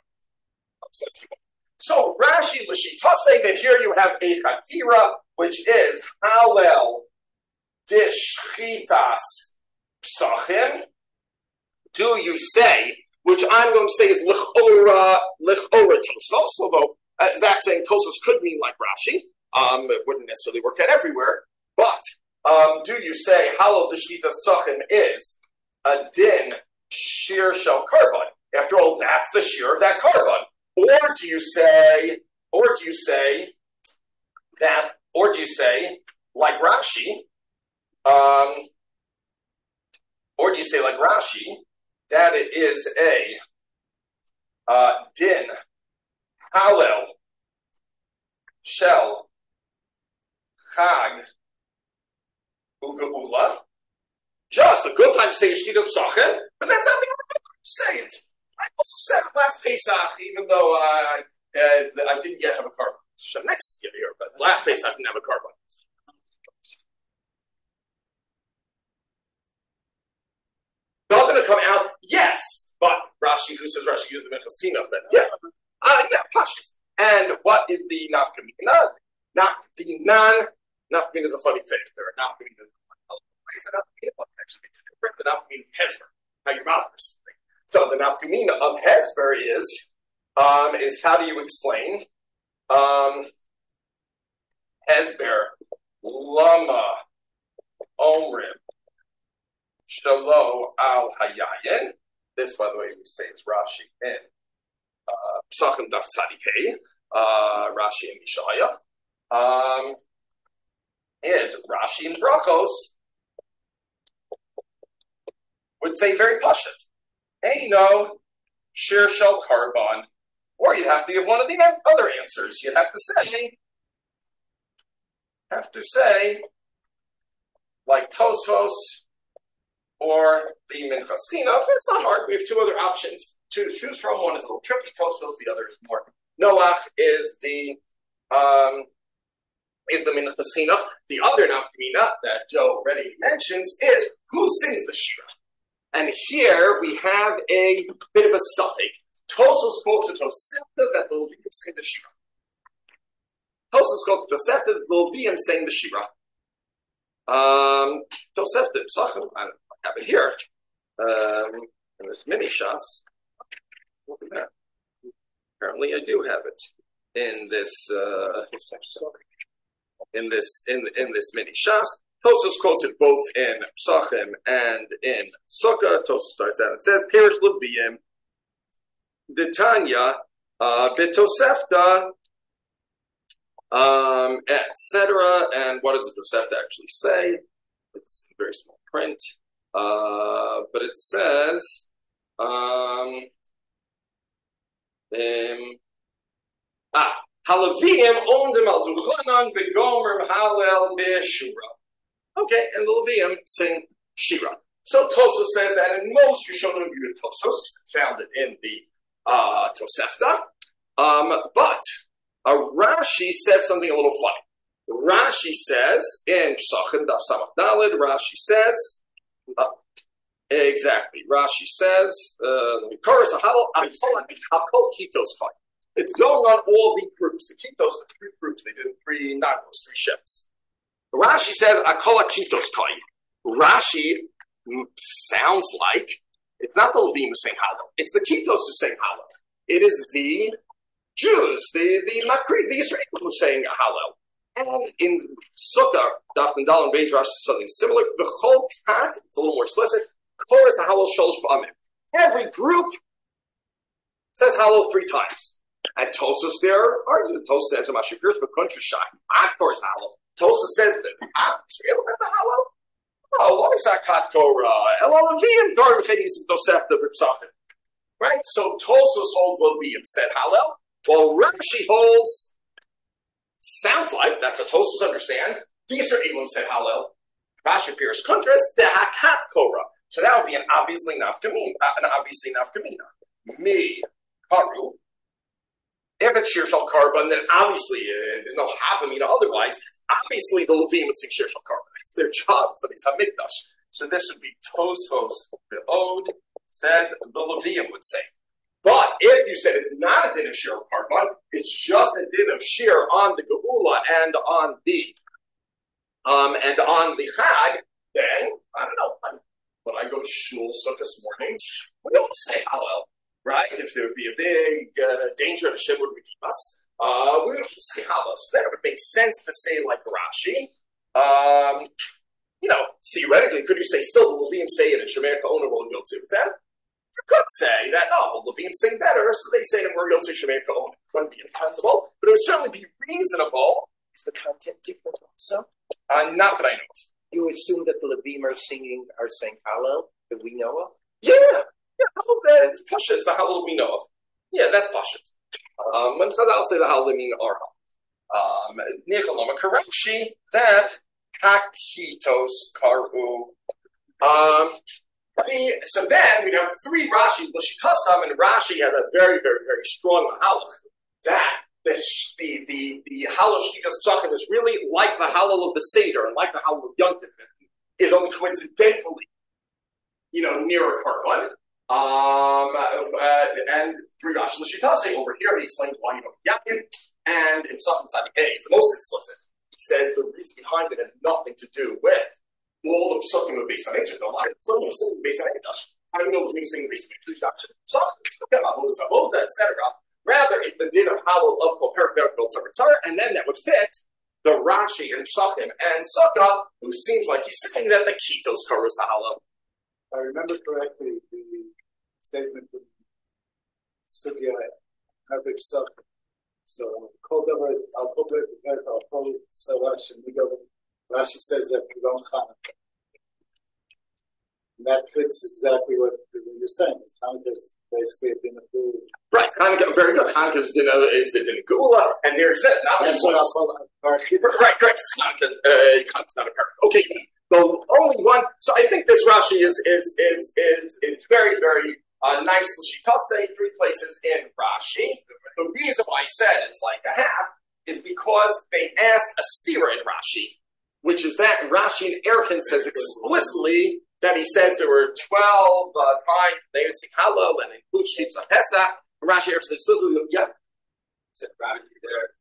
So Rashi L'shitase, that here you have a Chakira, which is Hallel Dishchitas Psachim. Do you say, which I'm going to say is L'chora, L'chora Tosos, although uh, Zach saying Tosos could mean like Rashi. Um, it wouldn't necessarily work out everywhere. But um, do you say Hallel Dishchitas Psachim is a din shear shel carbon? After all, that's the shear of that carbon. Or do you say, or do you say that, or do you say, like Rashi, um, or do you say like Rashi, that it is a uh, din Hallel shel Chag Ugeula? Just a good time to say Shchitas Pesachim, but that's not the right time to say it. I also said it last Pesach, even though uh, uh, I didn't yet have a carbon. So next year, but last Pesach I didn't have a carbon. Doesn't it come out? Yes, but Rashi, who says Rashi used the Minchas Tinaf then? Yeah, uh, yeah, pashtus. And what is the nafkamina? Nafkaminan. Nafkamin is a funny thing. There are nafkamin. I said nafkamin actually makes it different. The nafkamin hezber. How your mouth is something. So the nafkamin of hezber is um, is how do you explain um, hezber lama omrim shalo al hayayin. This, by the way, we say is Rashi in Psachim Daf Tzadikei, uh, Rashi and Mishaya. Um, is Rashi and Brachos would say very pashut. Hey, you know, shir shel karban, or you'd have to give one of the other answers. You'd have to say, have to say, like Tosfos or the Minchas Chinuch. It's not hard. We have two other options to choose from. One is a little tricky. Tosfos. The other is more. Noach is the um, is the Minchas Chinuch. The other nafkamina that Joe already mentions is who sings the shira. And here we have a bit of a suffix. Tosos quotes a Tosefta that the Levium sing the shira. Tosos quotes a Tosefta that the Levium sang the shira. Um, Tosefta, Psachim, I have it here. Um, in this mini shas. Look at that. Apparently, I do have it in this. Uh, in this in in this mini shas. Tosos quoted both in Psachim and in Sukkah. Tosos starts out and says, "Perish Levium, D'Tanya, uh, B'Tosefta, um, et cetera" And what does the Tosefta actually say? It's very small print, uh, but it says, um, um, ah, Halavim ondim al duchanan begomer halel b'shura. Okay, and the Levium sing shira. So Tosos says that in most Rishonim view Tosos, found it in the uh, Tosefta, um, but uh, Rashi says something a little funny. Rashi says in Psachim Daf Samach Daled, Rashi says uh, exactly. Rashi says, uh, it's going on all the groups. The Kitos, the three groups, they did three nagos, three shifts. Rashi says, Akola Kitos Kai. Rashi sounds like it's not the Levim who saying Hallel. It's the Kitos who saying Hallel. It is the Jews, the the Makri, the Israelis who saying Hallel. And in Sukkah, Daf Mendal and Beis Rashi something similar. The whole cat, it's a little more explicit. Chorus Hallel Sholosh Ba'amim. Every group says Hallel three times. And Tosos there argues. Tosos says, "Amash Shapir's B'Kuntra Shai." Of course, Hallel. Tosos says that Israel had the Hallel. Oh, what is that Katkora? Elohim, Dorim Fedis Tosefta B'Psachim. Right? So Tosos holds Levium said Hallel. Well, Rashi holds. Sounds like that's a Tosos understands. These are Elam said Hallel. Rashi appears contrast the Hakat Korah. So that would be an obviously nafkamina, uh, an obviously nafkamina. Me Karu. If it's Shir Shal Karban, then obviously uh, there's no Havamina otherwise. Obviously, the Levim would sing Shir Shal Karban. It's their job. It's the Hamikdash. So this would be Tosfos Be'od, said the Levim would sing. But if you said it's not a din of Shir Shal Karban, it's just a din of Shir on the Geula and on the um and on the Chag, then I don't know. I'm, when I go to Shul Sukkot mornings, we don't say Hallel. Right? If there would be a big uh, danger, Hashem would keep us. Uh, we would say Hallel. So then it would make sense to say like Rashi. Um, you know, theoretically, could you say still the Levim say it and Shemir Ka'ona will go to with that? You could say that, oh, well, Levim sing better, so they say that we're going to Shemir Ka'ona. It wouldn't be impossible, but it would certainly be reasonable. Is the content different also? Uh, not that I know of. You assume that the Levim are singing, are saying Hallel, that we know of? Yeah. Yeah, it's Pashut, the Hallel we know of. Yeah, that's Pashut. Um, and so I'll say the Hallel mean are um Nichaloma Karachi, that Hakitos Karu. Um so then we have three Rashis, Lashitasam, and Rashi has a very, very, very strong Hallel. That this the the the Hallel Shitas Psachim is really like the Hallel of the Seder and like the Hallel of Yom Tov, is only coincidentally, you know, nearer Karban. Um, uh, and through Rashi L'Shitase, over here he explains why you don't yakin, and in Safin Tzadi A, it's the most explicit. He says the reason behind it has nothing to do with all the psukim of Beis HaMikdash. The lot of psukim of Beis HaMikdash. How do you know the thing of Beis HaMikdash? et cetera. Rather, it's the din of halal of Kol Perek Kol Tzar Tzar, and then that would fit the Rashi and Psachim and Sukkah, who seems like he's saying that the Kitos Karus halal. If I remember correctly, the statement of Sugya Habib Sukkah. So, called over, I'll put it, I'll call it Sarash, and we go, Rashi says that we don't Hanukkah. And that fits exactly what you're saying. Hanukkah is basically a din of Gula. Right, Hanukkah, very good. Hanukkah's din of, is the din of Gula, and there it says, not That's what I'll call it. Right, correct. Hanukkah's uh, not a parak. Okay, the only one, so I think this Rashi is, is, is, is, is very, very uh, nice. She does say three places in Rashi. The reason why I said it's like a half is because they asked a stira in Rashi, which is that Rashi and Erchin says explicitly that he says there were twelve uh, times they would see halal and include sheets of Pesach. Rashi Erchin says, yeah. Said Rashi there.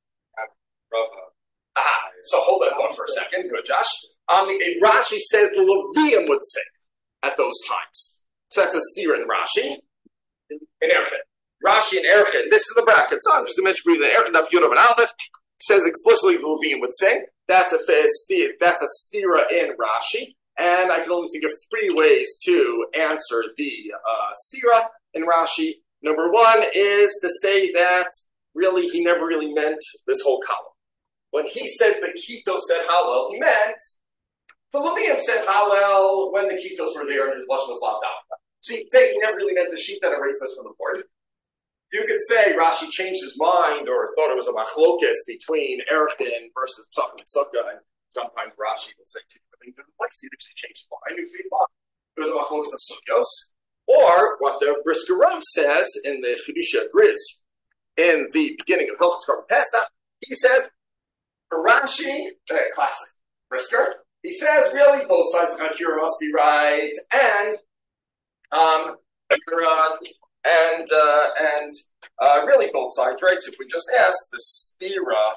Ah, so hold that thought for a second. Good, Josh. Um, Rashi says the Levium would sing at those times. So that's a steer in Rashi. In Erchin. Rashi and Erchin, this is the bracket. So I'm just to mention briefly, the Erchin of Yudam and Aleph says explicitly the Levium would sing. That's a steer. That's a stira in Rashi. And I can only think of three ways to answer the uh, stira in Rashi. Number one is to say that really he never really meant this whole column. When he says the Kitos said Hallel, he meant the Levium said Hallel when the Kitos were there and his blush was locked out. So you say he never really meant the sheet that erased this from the board. You could say Rashi changed his mind or thought it was a machlokes between Erchin versus Psachim and Sukkah, and sometimes Rashi will say two different things in place. He actually changed his mind. He thought it was a machlokes of Sukkos. Or what the Brisker Rav says in the Chidusha Grizz in the beginning of Hilchos Korban Pesach, he says, Rashi, uh, classic Brisker, he says, really, both sides of the Hakira must be right, and um, uh, and uh, and uh, really both sides, right? So if we just ask the stira,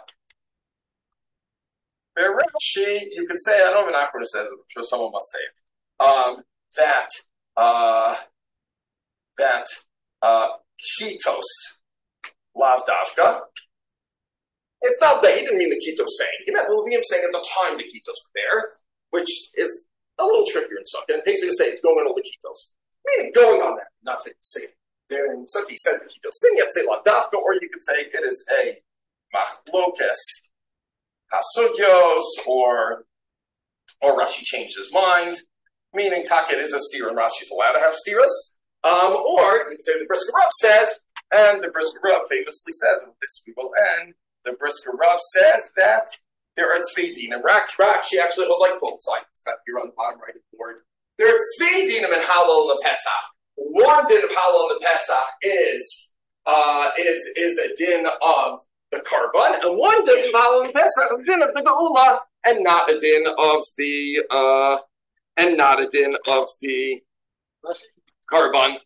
Rashi, you could say, I don't even know what it says, I'm sure someone must say it, um, that uh, that uh, Kitos lav davka. It's not that he didn't mean the Kitos saying. He meant the Levium saying at the time the Kitos were there, which is a little trickier in Sukkah. And basically say it's going on all the Kitos. Meaning going on that, not saying sing. There in Sukkah he said the Kitos sing, you have to say la dafka, or you could say it is a machlokes hasugyos, or or Rashi changed his mind, meaning Taket is a steer and Rashi's allowed to have steeras. Um, or you could say the Brisker Rav says, and the Brisker Rav famously says, and with this we will end. The Brisker Rav says that there are tzvei dinim. Rashi actually hold like both sides. It's got here on the bottom right of the board. There are tzvei dinim and halal in the Pesach. One din of halal in the Pesach is uh, is is a din of the korban, and one din of halal in the Pesach is a din of the geula, and not a din of the uh, and not a din of the korban.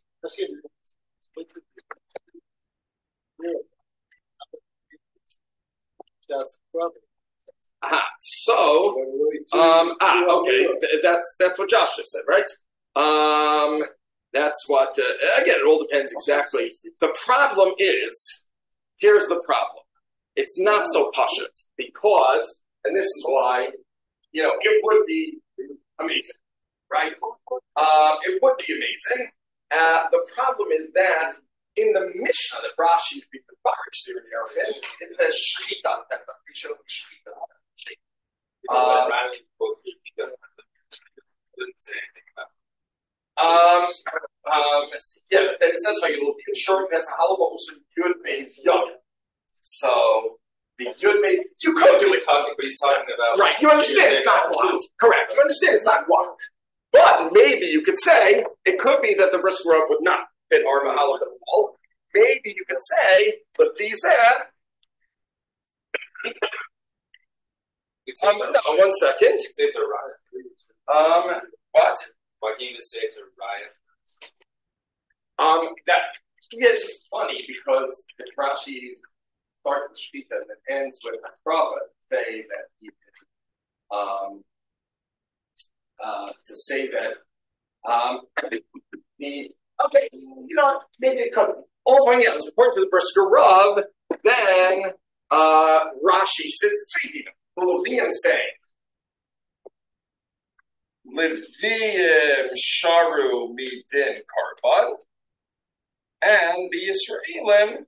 Ah, so, um, ah, okay, Th- that's that's what Josh just said, right? Um, that's what. Uh, again, it all depends exactly. The problem is, here's the problem. It's not so pashut because, and this is why, you know, it would be amazing, right? Um, it would be amazing. Uh, the problem is that in the Mishnah that Rashi is being encouraged to in Arabic, it says shchita. That we should have shchita. Um, um, um, yeah, then it says like a little bit short. That's a halal, but also yud means young. So the yud means you could do it. Talking, but he's talking about right. You understand it's not blocked. Correct. You understand it's not blocked. But maybe you could say it could be that the Brisker Rav would not fit our mahalach at all. Maybe you could say that these are. Um, no, one second. You say it's a riot. Um, what? Why can't you just say it's a riot? Um, that is funny because the Rashi starts with Shita and it ends with Hakrava to say that he um, uh, to say that um, the okay, you know, maybe it could. All point out, according to the Brisker Rav, then uh, Rashi says the Levium say Levium Sharu Midin Karban, and the Israelim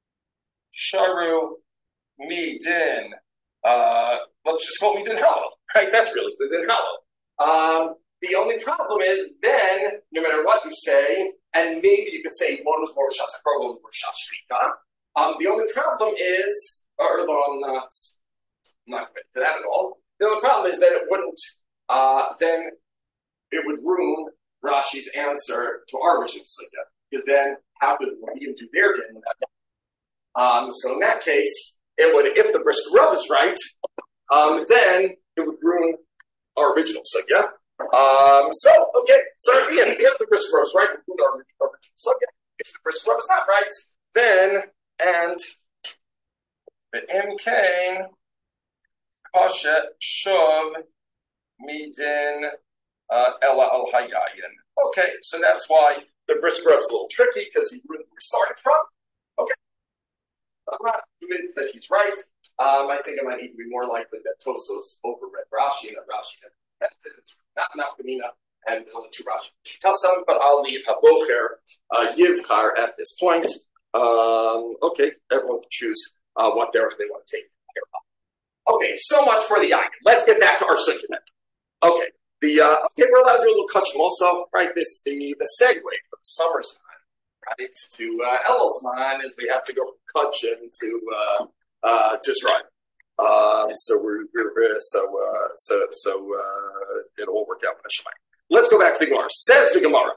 Sharu Midin. Uh, let's just call Midin Halal, right? That's really Midin Halal. Um, the only problem is then, no matter what you say, and maybe you could say one was more Shas Hakrova, one was Shas Shrita. Um, the only problem is, or well, I'm not, I'm not committed to that at all. The only problem is that it wouldn't, uh, then it would ruin Rashi's answer to our original sugya, because then how could we even do their din without that? Um, so in that case, it would, if the Brisker Rav is right, um, then it would ruin our original sugya. Um, so, okay, so again, if the Brisker Rav is right, we ruin our original sugya. If the Brisker Rav is not right, then, and the M K Pashet Shov Midin Ella Al Hayayin. Okay, so that's why the Brisker Rav is a little tricky because he really started from. Okay, I'm not convinced that he's right. Um, I think it might even be more likely that Tosos overread Rashi and that Rashi had it's not enough Kamina and only two Rashi tell some, but I'll leave Habocher uh, Yivchar at this point. Um, okay, everyone can choose uh, what direction they want to take care of. Okay, so much for the iron. Let's get back to our sugya. Okay, the uh, okay, we're allowed to do a little kachim also, right? This the the segue from summer's man, right, to uh, Elul's man is we have to go from kachim to uh, uh, to Israel. Um, so we're, we're so uh, so so uh, it'll all work out. Let's go back to the Gemara. Says the Gemara.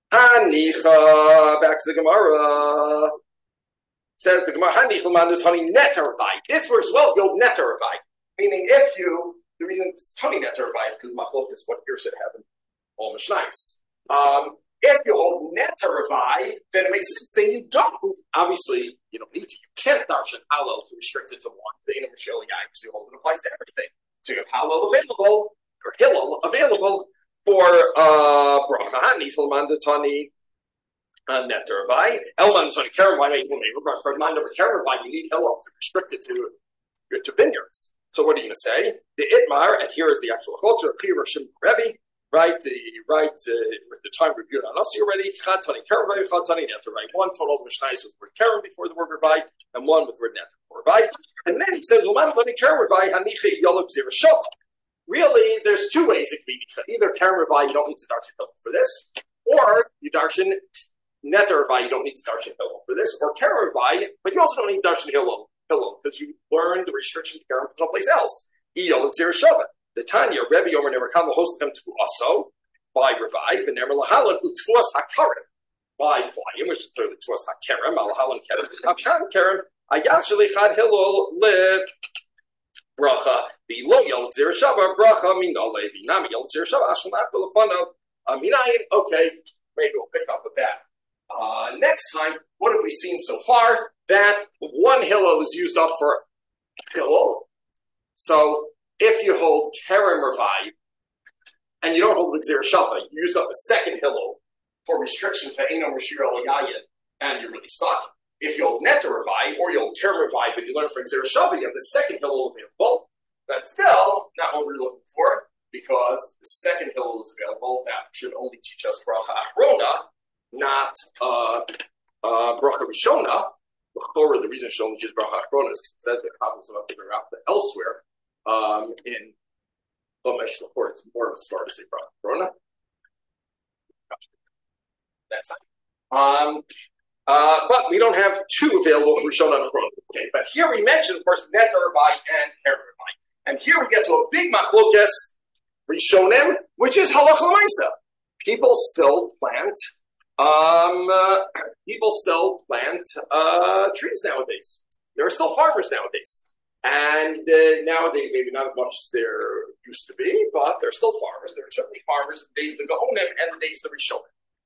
Hanicha, back to the Gemara. Says the Gemara. Hanicha manutani netarvai. This works well. Go netarvai. Meaning, if you the reason it's tani netarvai is because machlok is what here said happened. All mishnais. Um, if you hold netarvai, then it makes sense. Then you don't. Obviously, you don't need to. You can't darshan halal to restrict it to one. The inner Michelle guy, because the whole it applies to everything. So you have halal available or hillel available for uh bracha. Hanifel mandatani netarvai. Elman tani karavai. For mind over karavai, you need hillel to restrict it to to vineyards. So what are you going to say? The itmar, and here is the actual culture of Chiyuv Shim Rebbe. Right, the right uh, with the time reviewed on us already. Chatani karavai, chatani netarvai. One total mishnais with the word karam before the word ravai, and one with the word netar before ravai. And then he says, really, there's two ways it can be. Either karam ravai, you don't need to darshan hillel for this, or you darshan netar ravai, you don't need to darshan hillel for this, or karam ravai, but you also don't need darshan hillel because you learned the restriction to karam from someplace else. Iyol Xer Shabbat. The Tanya, Rebbe Omer never come hosted them to also by revive and never lahalan utfuas hakarim by volume, which is clearly tuas hakarim, alahalan kerem, hakarim kerem, ayashali chad hillel le bracha below yol zir shabbat bracha minole vinami yol zir shabbat ashlam apel fun of aminayin. Okay, maybe we'll pick up with that uh, next time. What have we seen so far? That one hillel is used up for hillel, so. If you hold Kerem Ravai and you don't hold Xer Shabbat, you use up a second hillel for restriction to Eino Mashir Yayin, and you're really stuck. If you hold Netar Ravai or you hold Kerem Ravai, but you learn from Xer Shabbat, you have the second hillel available. That's still not what we're looking for, because the second hillel is available. That should only teach us Bracha Achrona, not uh, uh, Bracha Rishona. The reason it should only teach Bracha Achrona is because it says that it happens about the Rafa elsewhere. Um, in Chumash, of course, it's more of a start to say Corona. Next time. Um, uh, but we don't have two available for Rishon and Corona. Okay, but here we mentioned, of course, Netar Ravai and Kerem Ravai. And here we get to a big machlokes Rishonim, which is halacha l'maisa. People still plant, um, uh, people still plant uh, trees nowadays. There are still farmers nowadays. And uh, nowadays, maybe not as much as there used to be, but they're still farmers. There are certainly farmers in the days of the Gaonim and the days of the Rishonim.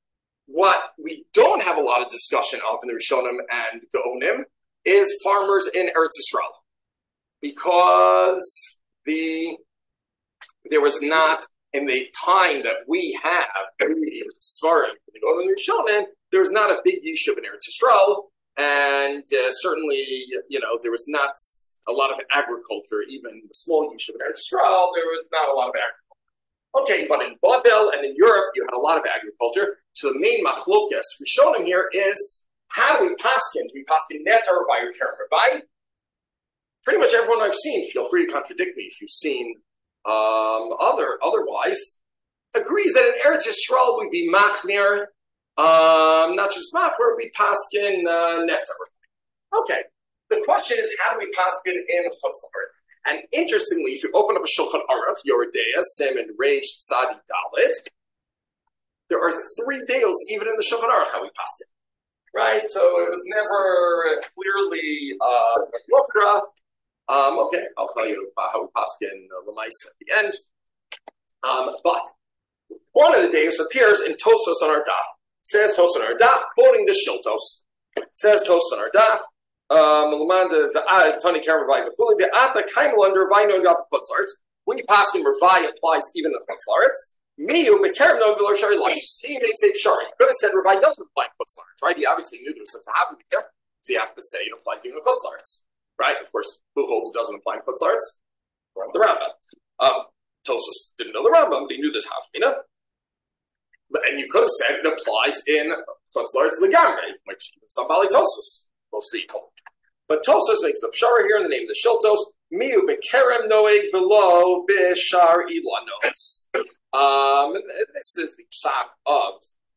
What we don't have a lot of discussion of in the Rishonim and Gaonim is farmers in Eretz Yisrael, because the there was not, in the time that we have, Svarim, the Gaonim and Rishonim, there was not a big yishuv in Eretz Yisrael, and uh, certainly, you know, there was not a lot of agriculture, even the small yishuv in Eretz Yisrael, there was not a lot of agriculture. Okay, but in Babel and in Europe, you had a lot of agriculture. So the main machlokas Rishonim here is, how do we paskin? Do we paskin netar or by your kerem rabbi? Pretty much everyone I've seen, feel free to contradict me if you've seen um, other otherwise, agrees that in Eretz Yisrael we'd be machmir, um, not just machmir, we'd paskin uh, netar. Okay, the question is, how do we paskin in Chutz La'aretz? And interestingly, if you open up a Shulchan Aruch, Yoredeya, Semen, Reish, Tzadi, Dalet, there are three deos even in the Shulchan Aruch how we pass it, right? So it was never clearly uh, um, okay, I'll tell you how we pass it in uh, Lamais at the end. Um, but one of the deos appears in Tosos on our daf. Says Tosos on our daf, quoting the Shiltos. Says Tosos on our daf. Um, the Tani Karen Ravai V'Kuli the Ata Kaimel under Ravai no Gat Chutzlarts. When you pass him Ravai applies even to Chutzlarts. Miu B'Kerem no V'Lo Shari Lashis. He didn't say Shari. He could have said Ravai doesn't apply to Chutzlarts, right? He obviously knew there was such a habit there, so he has to say it applies to Chutzlarts, right? Of course, who holds it doesn't apply to Chutzlarts? The Rambam. Um, Tosos didn't know the Rambam, but he knew this Havmina. And you could have said it applies in Chutzlarts Legamre, which even some Bali Tosos. We'll see. But Tosos makes the pshara here in the name of the Shiltos. Miu bekerem noeg velo b'shar ilanos. Um, this is the psak of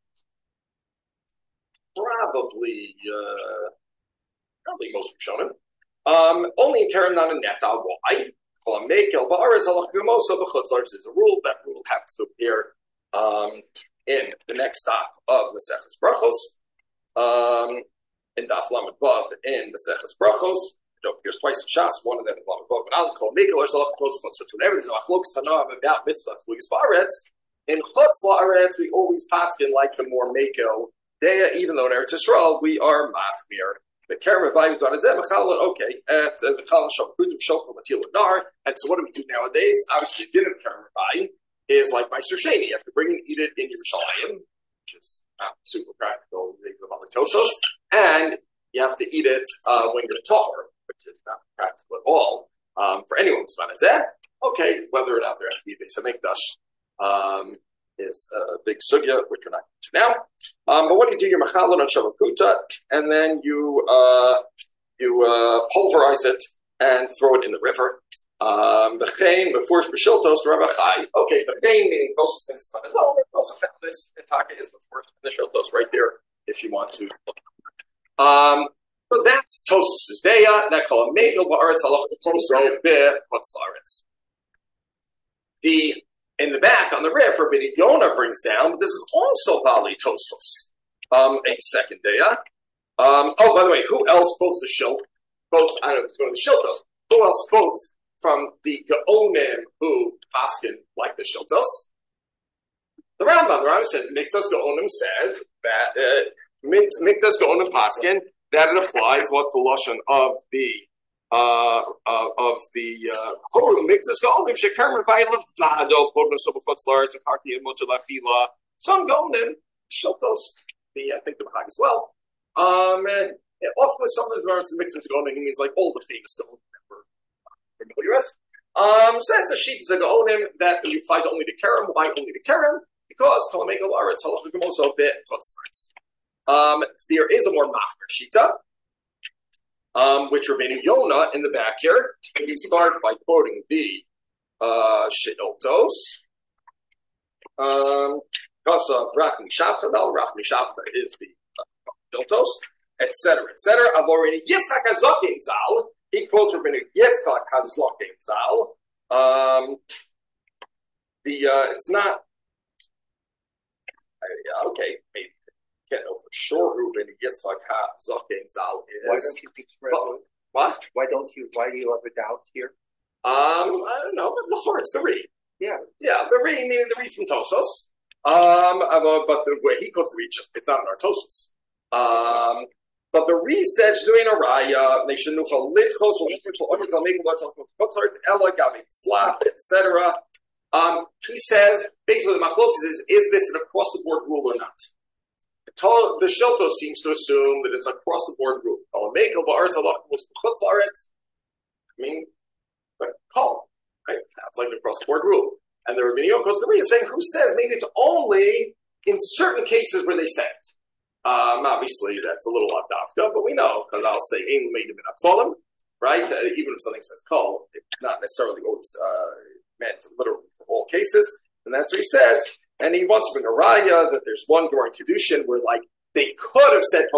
probably uh, probably most Rishonim. Um, only in kerem, not in neta. Why? Mekel ba'aretz halach gemoso b'chutzlarts is a rule. That rule happens to appear um, in the next stop of Maseches Brachos. Um, in Daf Lamed Vav in Maseches Brachos. It appears twice in Shas. One of them is Lamed Vav. But I'll call Mikol or Shalach Chutz. So whenever there's a Machlokes Tanaim about mitzvahs Luis Ba'aretz, in Chutz La'aretz we always paskin like the more Mekel Dea, even though in Eretz Yisrael we are Machmir. The Kerem Ravai was on Azeh Mechalon. Okay, at Mechalon Shalkutim Shofar Matil Nar. And so what do we do nowadays? Obviously, the din of Kerem Ravai is like Meister Sheni. You have to bring and eat it in Yerushalayim, which is not super practical. Tosos, and you have to eat it uh, when you're tahor, which is not practical at all um, for anyone who's manazeh. Okay, whether or not there has to be a Beis Hamikdash um, is a big sugya, which we're not going to now. Um, but what do you do? You're machalon on shavakuta, and then you uh, you uh, pulverize it and throw it in the river. Um, the chain before b'shiltos rabachai. Okay, the chain meaning most things on his own. Also found this in Taka is before the shiltos right there. If you want to look. Um, so that's Tosos' Deya. That call a Mekel Ba'aretz Halach Toso Be'Chutz La'aretz. The in the back on the riff, Rabbi Yonah brings down, but this is also Bali Tosos. Um, a second Deya. Um, oh, by the way, who else quotes the Shil? Quotes, I don't know if it's going to the Shiltos. Who else quotes from the Gaonim who paskin like the Shiltos? The Rambam, the Rambam says, Miktas Gaonim says that uh, Miktas Gaonim paskin that it applies what the lashon of the uh, uh, of the Horum Miktas Gaonim shekarmer vayla vado podno sobachutz lars and karti and motor lafila. Some Gaonim Shiltos, the I think the Bahag as well. Um, and often some of the Rambam Miktas Gaonim he means like all the famous Gaonim that we're familiar with. Um, says the sheet is a Gaonim that applies only to Kerem. Why only to Kerem? Because um, there is a more machmer shita, um, which Rabbeinu Yonah in the back here. We start by quoting the uh, Shiltos. Um, because of Rach Mishav Chazal, Rach Mishav is the Shiltos, et cetera, et cetera. Avorini Yitzchak Hazokin Zal. He quotes Rabbeinu Yitzchak Hazokin Zal. Um, the uh, it's not. Yeah, okay, maybe can't know for sure who Rabbeinu Yitzchak HaZaken Zal is. Why don't you think but, what? Why don't you? Why do you have a doubt here? Um, I don't know, but before it's the Re. Yeah, yeah, the Re meaning the Re from Tosos. Um, but the way he quotes the Re, just it's not in our Tosfos. Um, but the Re says doing a raya, they should know lit close et cetera. Um, he says basically the machlokes is is this an across the board rule or not? The Shelto seems to assume that it's a cross the board rule. I mean, the call, right? Sounds like an across the board rule. And the Rabbi Yochanan quotes the Re is saying, who says maybe it's only in certain cases where they say it. Um, obviously, that's a little avdavka, but we know, because I'll say, ain't made him in right? Uh, even if something says call, it's not necessarily always uh, meant literally for all cases. And that's what he says. And he wants to bring a raya that there's one during Kedushin where, like, they could have said,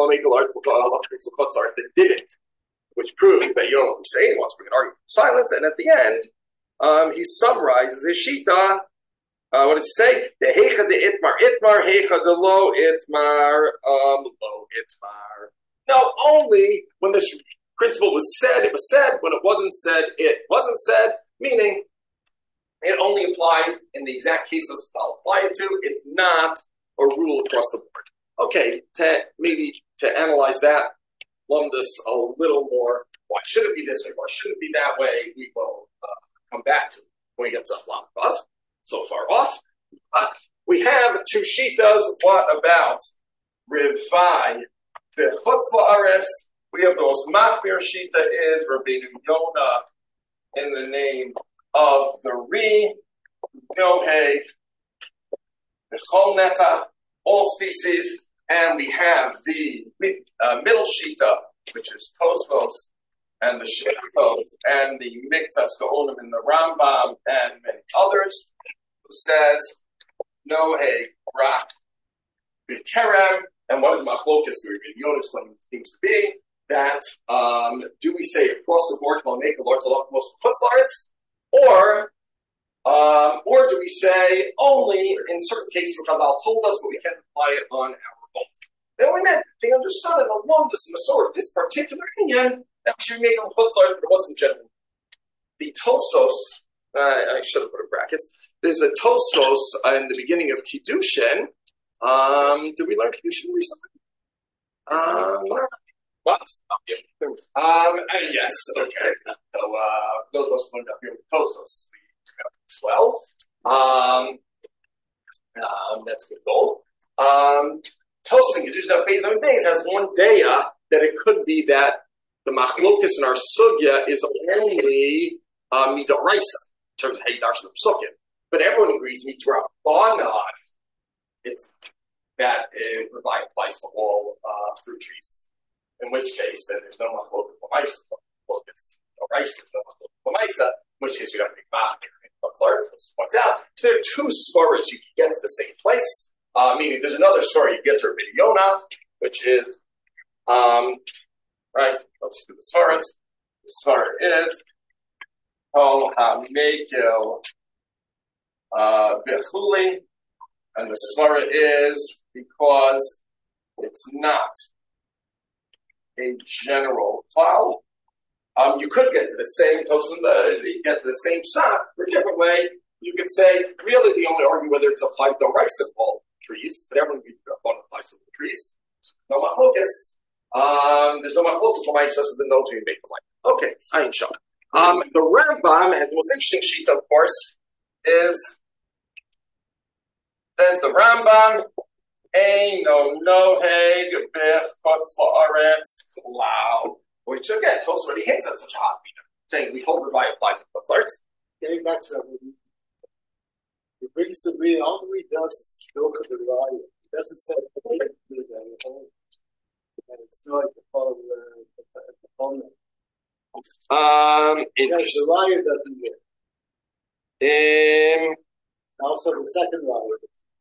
that didn't, which proved that you don't know what he's saying. He wants to bring an argument of silence. And at the end, um, he summarizes his shita. Uh, what does he say? The heicha de itmar itmar, heicha de lo itmar, um, lo itmar. No, only when this principle was said, it was said. When it wasn't said, it wasn't said. Meaning, it only applies in the exact cases I'll apply it to. It's not a rule across the board. Okay, to, maybe to analyze that, lumdus a little more. Why should it be this way? Why should it be that way? We will uh, come back to when we get to Lamdav. So far off. Uh, we have two shitas. What about Rivai? The Chutz La'aretz. We have the most machmir shita is Rabbeinu Yonah in the name of the Re, Noheg, the Chol Neta, all species, and we have the uh, middle shita, which is Tosfos, and the Shittos, and the Miktas Gaonim in the Rambam, and many others, who says, Noheg, Rak, B'Kerem, and what is Machlokas, the Rabbeinu Yonah claim seems to be, that um, do we say across the board, we'll make a large most Chutz Or, um, or do we say only in certain cases because Al told us, but we can't apply it on our own? They only meant they understood it along this Masor, this particular union that we should be made on Chutzlar, but it wasn't general. The Tosfos, uh, I should have put in brackets. There's a Tosfos uh, in the beginning of Kiddushin. Um, did we learn Kiddushin recently? Um, What? Um, uh, yes, okay. So, uh, those of us who learned up here with Tosfos, as well. Um, um, that's a good goal. Um, Tosfos in Kedushin Beis Amin Beis has one daya that it could be that the machlokus in our sugya is only uh, midoraisa in terms of haydash and psukim, but everyone agrees midrabanan. It's that it applies to all uh, fruit trees. In which case, then there's no machlokas l'maisa, machlokas l'raisa, there's no machlokas l'maisa. In which case, we don't make machmir. This points out. So there are two svaras you can get to the same place. Uh, meaning, there's another story you get to Rabbi Yonah, which is um, right. Let's do the svaras. The svara is kol hamegel v'chuli, and the svara is because it's not a general cloud. Um, you could get to the same uh, you get to the same psak for a different way. You could say, really, the only argument whether it's applied to rice of all trees, but everyone applies to the trees. So no machlokas. Um, there's no machlokas for my says the no to make the light. Okay, I ain't shocked. Um, the Rambam, and the most interesting sheet, of course, is says the Rambam. Ein no noheg b'ch chutz la'aretz cloud. Which again, Tosfos already hints at such a hot meaning, saying we hold Rivai applies to chutz la'aretz. Getting back to that, the brings the Re, all the Re does is look at the Rivai. It doesn't say the and it's not like the follow the the phone. Um, it says the Raya doesn't get. Um, also the second Raya.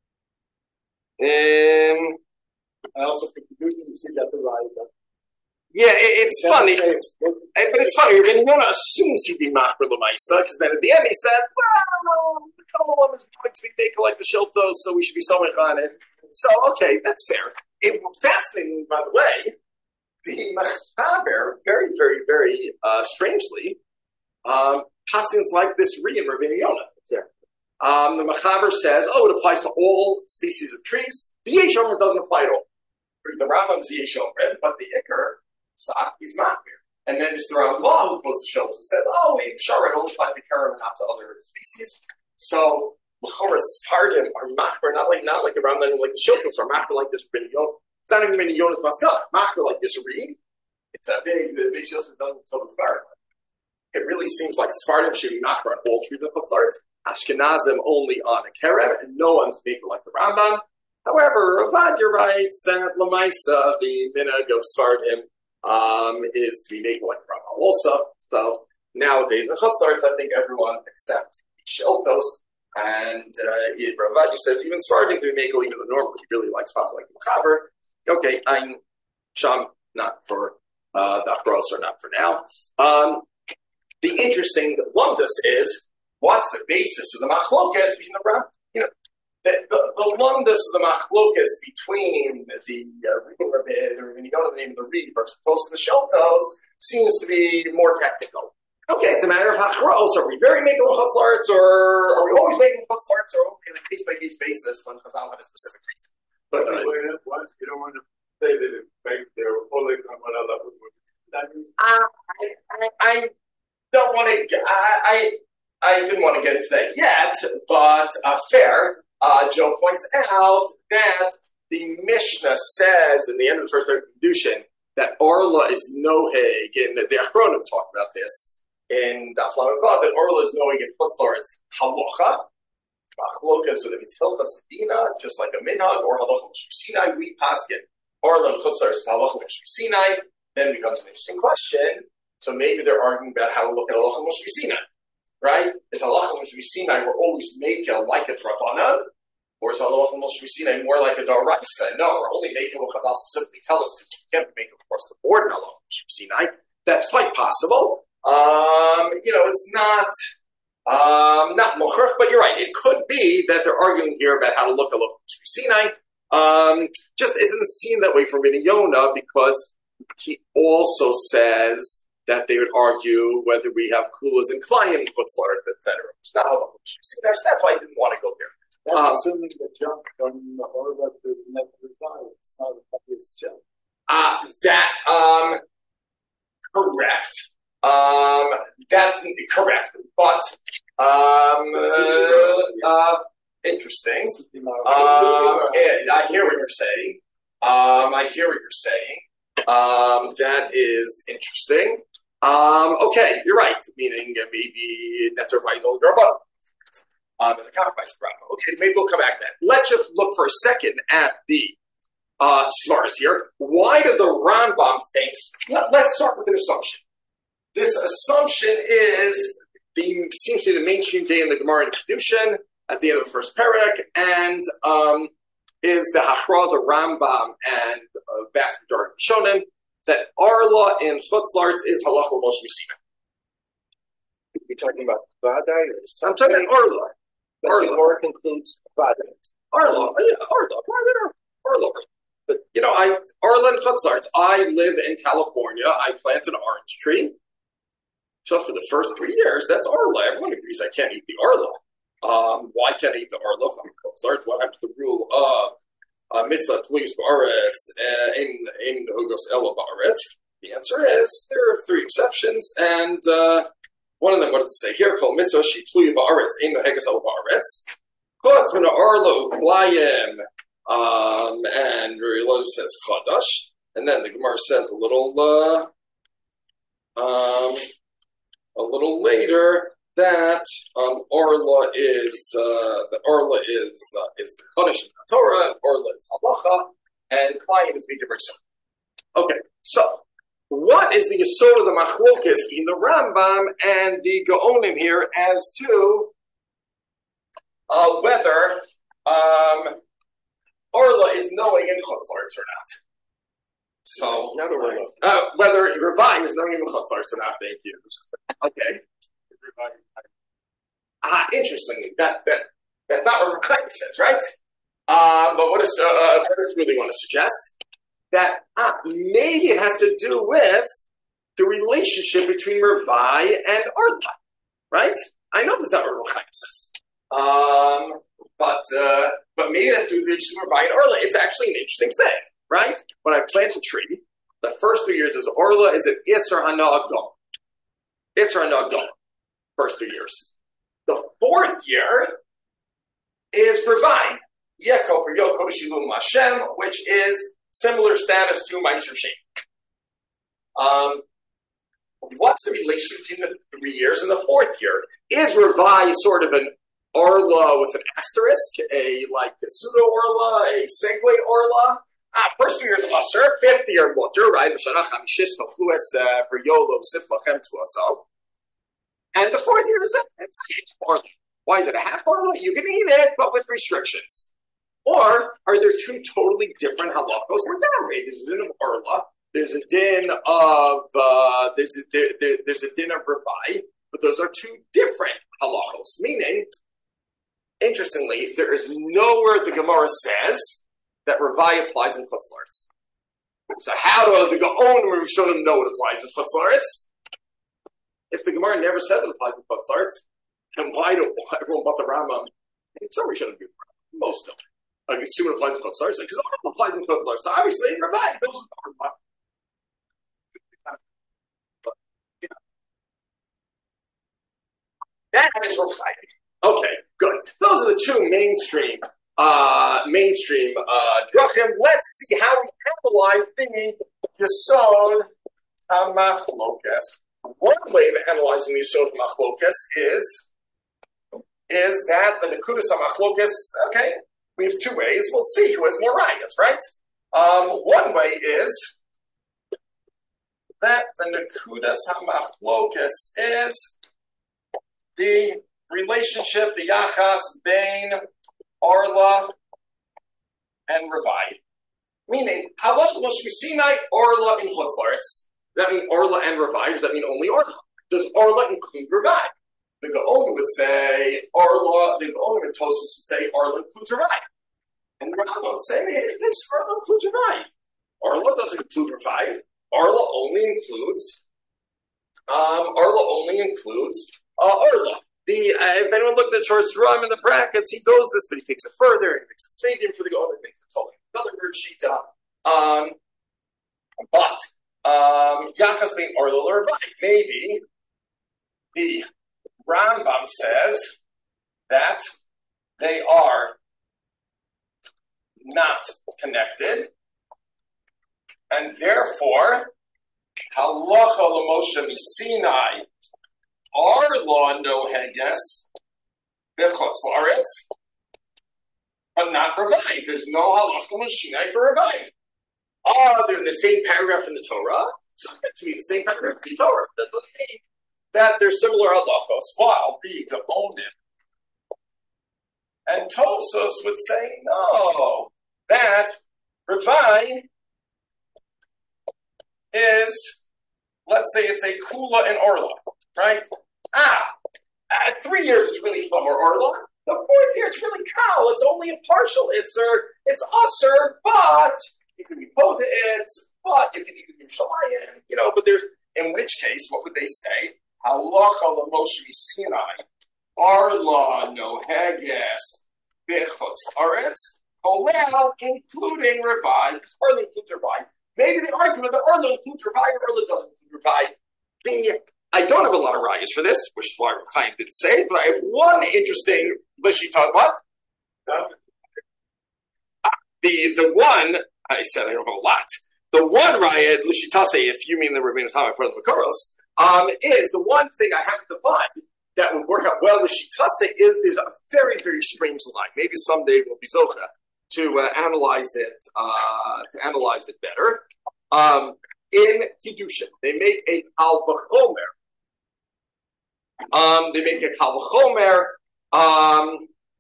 Um, I also think the conclusion you see that the Raya doesn't. Yeah, it, it's it funny, it's, but it's funny. Rabbi Yonah assumes he did machmir l'maisa, because then at the end he says, "Well, the Kabbalah is going to be making like the Shiltos, so we should be somewhere on it." So, okay, that's fair. It was fascinating, by the way. The Machaber, very, very, very uh, strangely, um, passings like this Re in Rabbi Yonah. Um, the Mechaber says, oh, it applies to all species of trees. The Yesh Omer doesn't apply at all. The Rambam's Yesh Omer, but the Iker, Sak, he's Machmir. And then there's the Rambam who quotes the Shulchan and says, oh, we sure it only applies to Karam and not to other species. So L'chora Sfardim are Machmir, not like not like the Rambam, like the Shulchan, are Machmir like this Ben Yon. It's not even Ben Yona's Maskah. Machmir like this read. It's a big, the big Shulchan doesn't tell the Sfardim. It really seems like Sfardim should be Machmir on all trees of Chutzlaretz. Ashkenazim only on a Kerem, and no one's making like the Rambam. However, Ravadia writes that Lamaisa, the minhag of Sfardim, um, is to be making like the Rambam also. So nowadays in Chutzlaretz, I think everyone accepts Sheltos, and uh, Ravadia says even Sfardim do make even the normal. He really likes Pasuk like the Mechaber. Okay, I'm Sham, not for uh, the Achros or not for now. Um, the interesting lumdus is. What's the basis of the machlokas between the Ram? You know, the the, the lumdus of the machlokas between the reading uh, Rabbi or when you know the name of the read versus post in the sheltos seems to be more technical. Okay, it's a matter of hachros. Are we very making chutzlarts, or are we always making chutzlarts, or on a case by case basis when Chazal have a specific reason? But uh, you don't want to say that it makes their holy on another. I I I don't want to. I. I I didn't want to get into that yet, but uh, fair. Uh, Joe points out that the Mishnah says in the end of the first part of the Kedushin that Orla is noheg, and the, the Achronim talk about this in Daf Lamed Vav, that Orla is noheg in Chutzlaretz halacha. Halacha is whether it's hilchas medina, just like a minhag, or halacha Moshe Sinai. We pass it. Orla in Chutzlaretz is halacha Moshe Sinai. Then becomes an interesting question. So maybe they're arguing about how to look at halacha Moshe Sinai. Right? Is halacha Moshe Sinai we're always making like a drabanan, or is halacha Moshe Sinai more like a daraisa? No, we're only making what Chazal specifically tell us to. We can't make it across the board in halacha Moshe Sinai. That's quite possible. Um, you know, it's not um, not mochach, but you're right. It could be that they're arguing here about how to look at halacha Moshe Sinai. Um, just it doesn't seem that way for Rabbi Yonah because he also says that they would argue whether we have kulas and klayim, chutzlaret, et cetera. It's not how that's why I didn't want to go there. That's um, assuming the jump from the order to the next reply. It's not a obvious jump. Uh, that, um, correct. Um, that's correct. But, um, uh, uh, interesting. Um, and I hear what you're saying. Um, I hear what you're saying. Um, that is interesting. Um, okay, you're right. Meaning uh, maybe that's a right older above. Um, as a compromise problem. Okay, maybe we'll come back to that. Let's just look for a second at the uh, Svaras here. Why does the Rambam think? Let, let's start with an assumption. This assumption is the seems to be the mainstream day in the Gemara and Kedushin at the end of the first parak, and um, is the Hachra, the Rambam, and uh, vast majority of Shonim that Arla in Chutzlaretz is halacha Moshe Sinai. You're talking about Vadai? I'm talking about Arla. But Arla. the Gemara concludes Vadai. Arla, oh, yeah, Arla. Why there? Arla. But you know, I Arla and Chutzlaretz. I live in California. I planted an orange tree. So for the first three years, that's Arla. Everyone agrees I can't eat the Arla. Um, why can't I eat the Arla from Chutzlaretz? What happens to the rule of Uh, mitzvah tluyus ba'aretz in in hogos elo ba'aretz? The answer is there are three exceptions, and uh, one of them, what does it say here? Called mitzvah she tluyu ba'aretz in hogos elo ba'aretz. Chutz min arlo klayim, um, and Rilo says chadash, and then the Gemara says a little, uh, um, a little later. That um, Orla is uh, the Orla is uh, is the Chodesh in the Torah, and Orla is Halacha, and Klayim is B'Divrei Sod. Okay, so what is the Yesod of the Machlokes in the Rambam and the Gaonim here as to uh, whether um, Orla is knowing in Chutzlaretz or not? So, not Orla. Uh, whether Ravai is knowing in Chutzlaretz or not? Thank you. Okay. Ah, interesting. That that that's not what Rechaim says, right? Um, but what does uh, uh, what does really want to suggest? That ah, maybe it has to do with the relationship between Ravai and Arla, right? I know that's not what Rechaim says. Um, but uh, but maybe that's due to the Yisur Rabbi and Orla. It's actually an interesting thing, right? When I plant a tree, the first two years is Orla is an Isser Hana Agom. Isser Hana Agom. First two years. The fourth year is Revine. Yeko per Yoko Shilum Hashem, which is similar status to Meiser Shem. Um, what's the relation between the three years and the fourth year? Is Revi sort of an Orla with an asterisk, a like a pseudo Orla, a segue Orla? Ah, first two years Usher, fifth year Mutter, right? And the fourth year is a, it's a Orla. Why is it a half Orla? You can eat it, but with restrictions. Or are there two totally different halachos? We're not right. There's a din of Orla. There's a din of uh, there's a, there, there, there's a din of Revi, but those are two different halachos. Meaning, interestingly, there is nowhere the Gemara says that Revi applies in Chutz La'aretz. So how do the Gaon and Rishonim know it applies in Chutz La'aretz? If the Gemara never says it applies in Chutz La'aretz, then why do everyone but the Rambam? Some Rishonim do. Most don't. I can assume it applies in Chutz La'aretz because all of them apply in Chutz La'aretz. So obviously, Revi goes with Revi. That is what I'm Okay, good. Those are the two mainstream, uh, mainstream uh, drachim. Let's see how we analyze the Yesod HaMachlokas. One way of analyzing the Yesod HaMachlokas is is that the Nekudas HaMachlokas. Okay, we have two ways. We'll see who has more rayos, right? Um, one way is that the Nekudas HaMachlokas is the relationship, the Yachas, Bain, Orla, and Revi. Meaning, Halacha Moshe Sinai, Orla in Chutz La'aretz. Does that mean Orla and Revi? Does that mean only Orla? Does Orla include Revi? The Gaon would say Orla, the Gaon and Tosos would say Orla includes Revi. And the Rambam would say, hey, this Orla includes Revi. Orla doesn't include Revi. Orla only includes, um, Orla only includes Uh, Orla. The, uh, if anyone looked at Torah's Ram in the brackets, he goes this, but he takes it further and makes it Tzvedium for the Gaon and makes it totally another word, Shita. Um, but, um, Yachas being Orla or Revi. Maybe the Rambam says that they are not connected, and therefore, Halacha l'Moshe Sinai. Orla no heges b'chutz la'aretz, but not Revi. There's no halacha l'shinai for Revi. Oh, they're in the same paragraph in the Torah. It's not meant to be the same paragraph in the Torah. That doesn't mean that they're similar halachos. While the Gaonim and Tosos would say no, that Revi is, let's say, it's a Kula and Orla. Right? Ah, at three years it's really Chum or Orla. The fourth year it's really Kal. It's only a partial Isser. It's Usser, but you can be Poda it, but you can even do Shalayim, you know, but there's, in which case, what would they say? Halacha l'Moshe Sinai, Orla no heges b'chutz la'aretz, Kolel, including Revi, Orla includes Revi. Maybe the argument that Orla includes Revi or Orla doesn't include Revi. The I don't have a lot of rayas for this, which is why Chaim didn't say it, but I have one interesting Lishita. What? Uh, the the one I said I don't have a lot. The one raya Lishitase, if you mean the Rabbeinu Tam in front of the Makoros, um, is the one thing I have to find that would work out well. Lishitase is there's a very very strange line. Maybe someday we'll be zocha to uh, analyze it uh, to analyze it better. Um, in Kiddushin, they make a Kal V'chomer. Um, they make a Kal V'chomer um,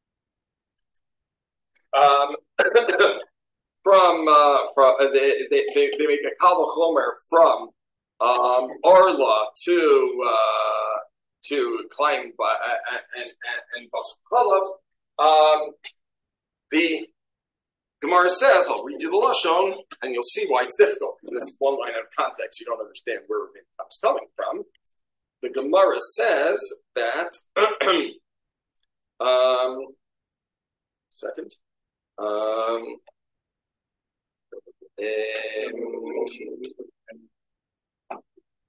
um, from uh, from uh, they, they they make a Kal V'chomer from um, Orla to uh, to climb by uh, and and and Basukalav. Um, the Gemara says, I'll read you the Lashon, and you'll see why it's difficult. In this one line out of context, you don't understand where it's coming from. The Gemara says that Um, second. Um, um,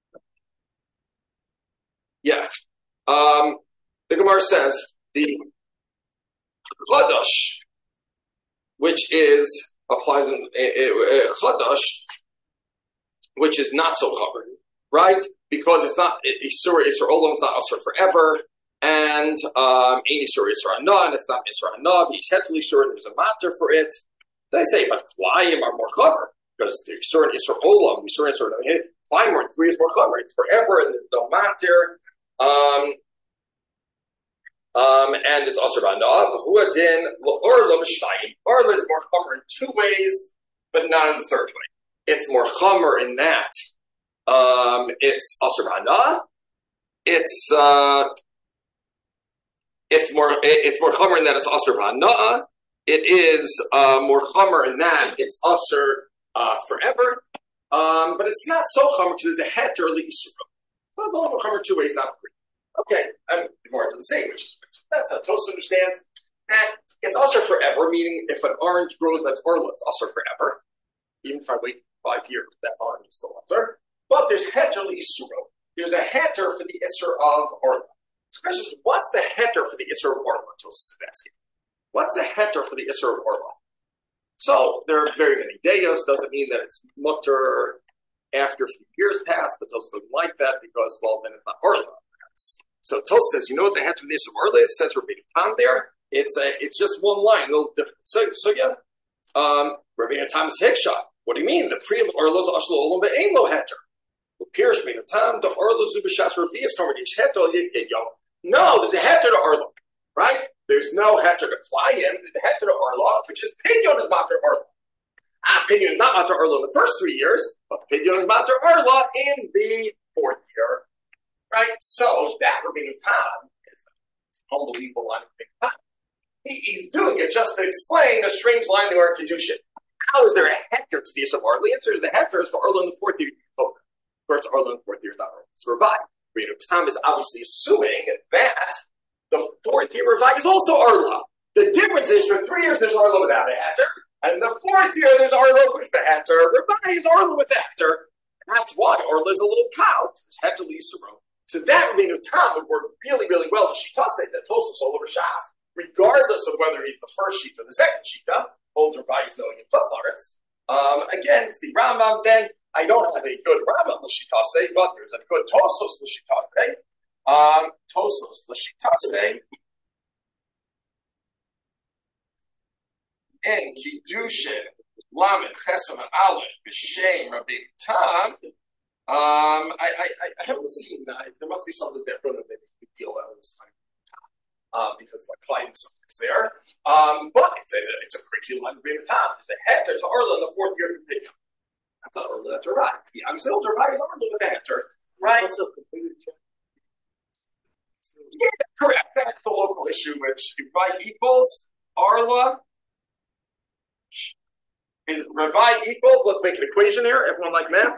yeah. Um, the Gemara says the Chadash, which is applies in Chadash, which is not so covered, right? Because it's not Isur Isur Olam, it's not Isur forever, and um, ain't Isur Isur Hana, and it's not Isur Hana. Yishetul Isur, there's a matter for it. They say, but Klayim are more covered because the Isur and Isur Olam, Isur and Isur Hana, Klayim are three is more covered. It's forever, and there's no matter. Um, um, and it's also Hana. Huadin Orla Mishnayim. Orla is more covered in two ways, but not in the third way. It's more chomer in that um, it's asur hana. It's uh, it's more it's more chomer in that it's asur hana. It is uh, more chomer in that it's asur uh, forever, um, but it's not so chomer because it's a heter leisura. So the more chomer two ways, not three. Okay, I'm more to the same, which is that's how Toast understands. And it's asur forever, meaning if an orange grows, that's orla, it's asur forever. Even if I wait five years, that orange is still asur. But there's heter leisura. There's a heter for the isur of orla. The question is, what's the heter for the isur of orla? Toast is asking. What's the heter for the isur of orla? So there are very many dayos. Doesn't mean that it's mutter after a few years pass, but Toast doesn't like that because, well, then it's not orla. So Toast says, you know what the heter for the isur of orla is? It says Rabbeinu Tam there. It's a, it's just one line, a little different. So, so yeah, um, Rabbeinu Tam is hiksha. What do you mean? The pre of orlos ashlo olam be'ein lo heter. Appears Rabbeinu Tam the orlos zubashas rabias conversation heter yom. No, there's a heter to orlo, right? There's no heter to Klayim. The heter to orlo, which is pidyon is matter orlo. Ah, pidyon is not matter orlo in the first three years, but pidyon is matter orlo in the fourth year, right? So that Rabbeinu Tam is an unbelievable line of Rabbeinu Tam. He's doing it just to explain a strange line in our Kedushin. How is there a heter to the Yisrael Orla? The answer is the heter is for Orla in the fourth year. Oh, first Orla in the fourth year is not Orla. It's Revive. Rabbeinu Tam is obviously assuming that the fourth year Revive is also Orla. The difference is for three years there's Orla without a heter, and the fourth year there's Orla with a heter. Revive is Orla with a heter. That's why Orla is a little cow. There's heter Yisrael. So that Rabbeinu Tam would work really, really well. The Shita say that Tosos all over Shas. Regardless of whether he's the first sheet or the second shita, holds Rabbi's knowing in plus Laretz. Um, against the Rambam, then I don't have a good Rambam l'shitase, but there's a good Tosos l'shitase. Um, Tosos l'shitase in Kiddushin Lamed Chesam and Aleph b'Shem Rabbeinu Tam. Um, I, I I haven't seen that. There must be something different that maybe we deal out this time. Uh, because like Klayim is there, um, but it's a it's a crazy line of Rabbeinu Tam. There's a heter to Orla in the fourth year of the Pidyon. That's not Orla, that's Revive. Yeah, I'm still Revive is Orla with the heter, right? Yeah, correct. That's the local issue, which Revive equals Orla. Is Revive equal? Let's make an equation here. Everyone like math?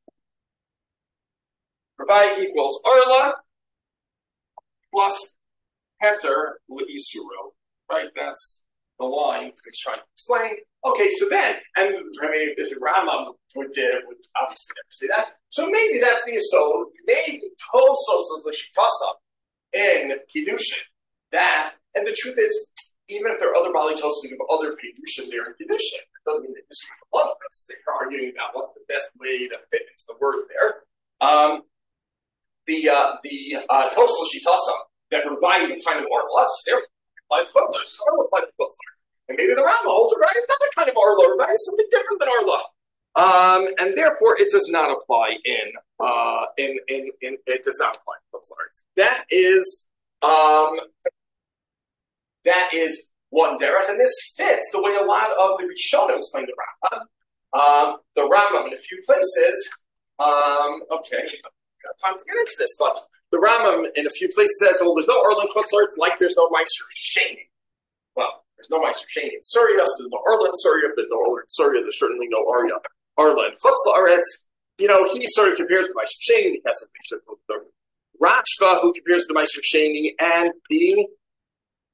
Revive equals Orla plus heter l'isuro, right? That's the line he's trying to explain. Okay, so then, and I mean, if the Rambam would, uh, would obviously never say that, so maybe that's the asode. Maybe Tosos is l'shitasa in Kiddushin. That, and the truth is, even if there are other Bali Tosos of other Kiddushin there in Kiddushin, it doesn't mean they disagree with love us. They're arguing about what's the best way to fit into the word there. Um, the uh, the uh, Tosos l'shitasa that Revive is a kind of Orla, therefore applies to Orla. So Orla applies to Orla. And maybe the Rambam holds Revive is not a kind of Orla. Revive is something different than Orla. Um, and therefore it does not apply in uh in in, in it does not apply in Orla. That is um that is one derech, and this fits the way a lot of the Rishonim explain the Rambam. Um the Rambam in a few places, um okay, I've got time to get into this, but the Rambam in a few places says, well, there's no Orla in Chutzlaretz, like there's no Meiser Sheni. Well, there's no Meiser Sheni in Surya, so there's no Orla in Surya. If there's no Orla in Surya, there's certainly no Arya. Orla in Chutzlaretz. You know, he sort of compares to Meiser Sheni because of the Rashba, who compares to Meiser Sheni, and the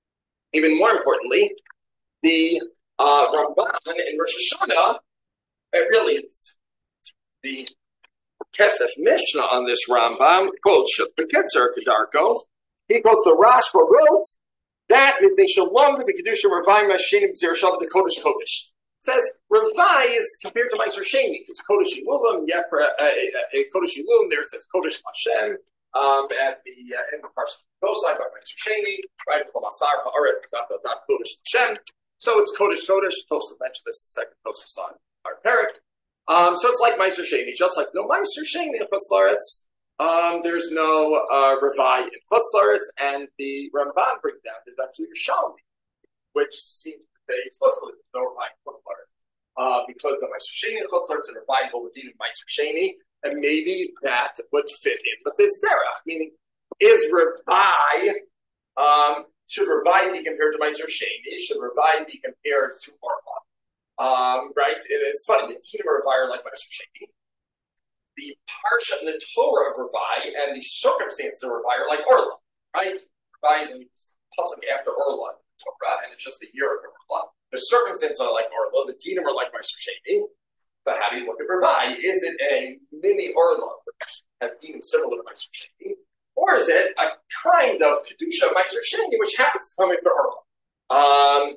even more importantly, the uh, Ramban in Rosh Hashanah, it really is the Kesef Mishnah on this Rambam quotes Shafaketzer Kedarko. He quotes the Rashba wrote that they shalom to the Kedusha Ravai Mashinim Zir Shabbat the Kodesh Kodesh. It says Ravai is compared to Meiser Sheni. It's Kodesh Yilulim, Yepra, Kodesh Yilulim. There it says Kodesh Hashem um, at the uh, end of the parsha Kosai by Meiser Sheni, right? Komasar Haaret dot dot Kodesh Hashem. So it's Kodesh Kodesh. Tosaf mentioned this in the second Tosaf on our parak. Um, so it's like Meiser Sheni, just like no Meiser Sheni in Chutz La'aretz. Um, there's no uh, Ravai in Chutz La'aretz, and the Ramban brings down is actually Yerushalmi, which seems to say explicitly there's no Ravai in Chutz La'aretz. Uh, because the Meiser Sheni in Chutz La'aretz and Ravai is Oladin in Meiser Sheni, and maybe that would fit in with this derech, meaning is Ravai, um, should Ravai be compared to Meiser Sheni? Should Ravai be compared to Orla? Um, right? And it's funny, the Tina Ravai are like Meiser Sheni. The Parsha and the Torah of Ravai and the circumstances of Ravai are like Orla, right? Ravai is in Pasuk after Orla in Torah, and it's just the year of Orla. The circumstances are like Orla, the Dinim are like Meiser Sheni. So how do you look at Ravai? Is it a mini Orla, which has Dinim similar to Meiser Sheni? Or is it a kind of Kedusha Meiser Sheni, which happens to come into Orla? Um,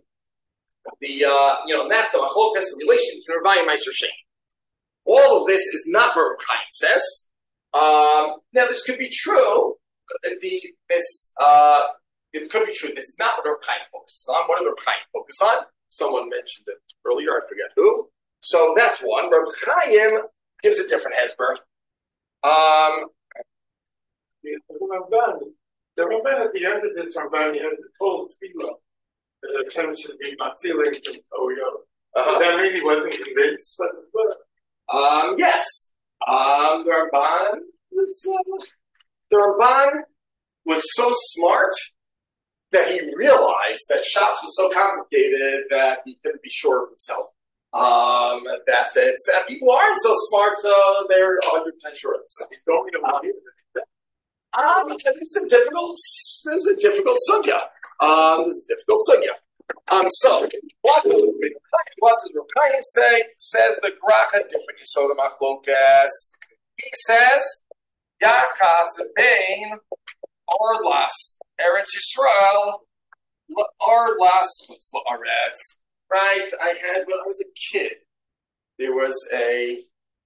The uh, you know, and that's the machlokas, the relation between Ravai and Meiser Sheni. All of this is not what Reb Chaim says. Um, now, this could be true. The this uh, this could be true. This is not what Reb Chaim focuses on. What does Reb Chaim focus on? Someone mentioned it earlier. I forget who. So that's one. Reb Chaim gives a different hesber. Um, The Ramban, the Ramban at the end of this Ramban, he had the whole tefillah. The Hashem should be matziling and Oyo. uh-huh. That maybe wasn't convinced, but as well. Um, yes. Um, the Ramban was uh, the Ramban was so smart that he realized that Shas was so complicated that he couldn't be sure of himself. Um, that's it. And people aren't so smart, so they're one hundred percent sure of themselves. Don't you know Um, it's a difficult. This is a difficult sugya. Um, this is a difficult sugya. Um, so what does what does Reb Chaim say? Says the Gracha different Yisoda Machlokas. He says Yachas Bein Orlas Eretz Yisrael Orlas Chutz La'aretz. Right? I had when I was a kid. There was a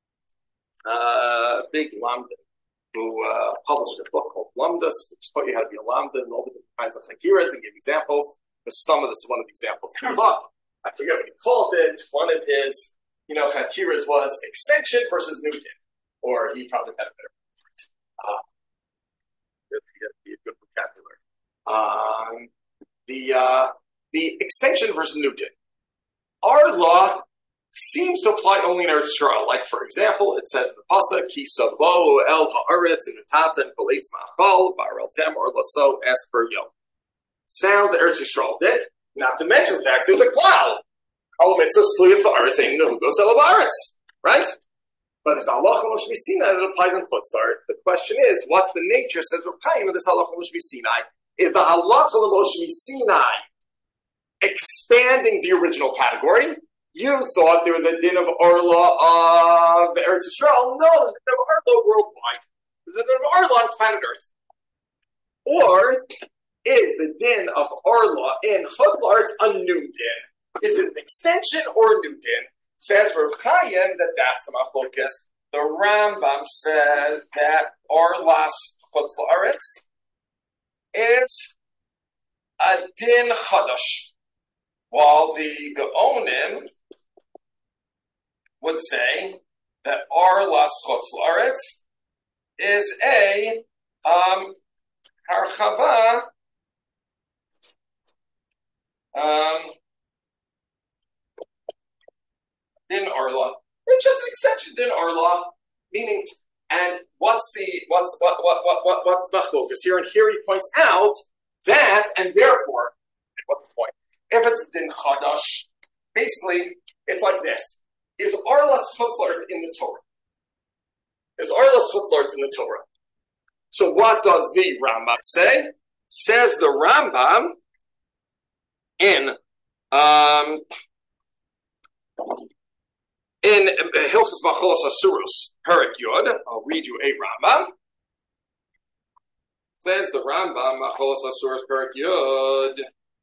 uh, big lamda who uh, published a book called Lamdas, which taught you how to be a lambda and all the different kinds of chakiras and gave examples. The stum of this is one of the examples in the book. I forget what he called it. One of his, you know, chakiras was extension versus Newton, or he probably had a better word. Uh, be a good vocabulary. Um, the uh, the extension versus Newton. Our law seems to apply only in Eretz Yisrael. Like, for example, it says in the pasuk, "Ki savo el haaretz in utata and koleitz ma'achal ba'arel tem or laso esper yom." Sounds Eretz Yisrael did. Not to mention the fact there's a cloud. Al mitzvah shluyas ba'aretz ein nehugos el ba'aretz, right? But it's halacha Moshe Sinai that applies in Chutz La'aretz. The question is, what's the nature? Says Reb Chaim of this halacha Moshe Sinai. Is the halacha Moshe Sinai expanding the original category? You thought there was a din of Orla of Eretz Yisrael. No, there's a din of Orla worldwide. There's a din of Orla on planet Earth. Or is the din of Orla in Chutz La'aretz a new din? Is it an extension or a new din? Says Reb Chaim that that's the machlokas. The Rambam says that Orlas Chutz La'aretz is a din chadash, while the Gaonim would say that Orlas Chutz La'aretz is a um, harchava, um, din Orla. It's just an extension din Orla, meaning. And what's the what's what what what what what's the focus here? And here he points out that, and therefore, what's the point? If it's din chadash, basically it's like this: is Orlas Chutz La'aretz in the Torah? Is Orlas Chutz La'aretz in the Torah? So what does the Rambam say? Says the Rambam in um, in Hilchos Macholos Asurus, Perik Yod. I'll read you a Rambam. It says the Rambam Macholos Asurus Perik Yod.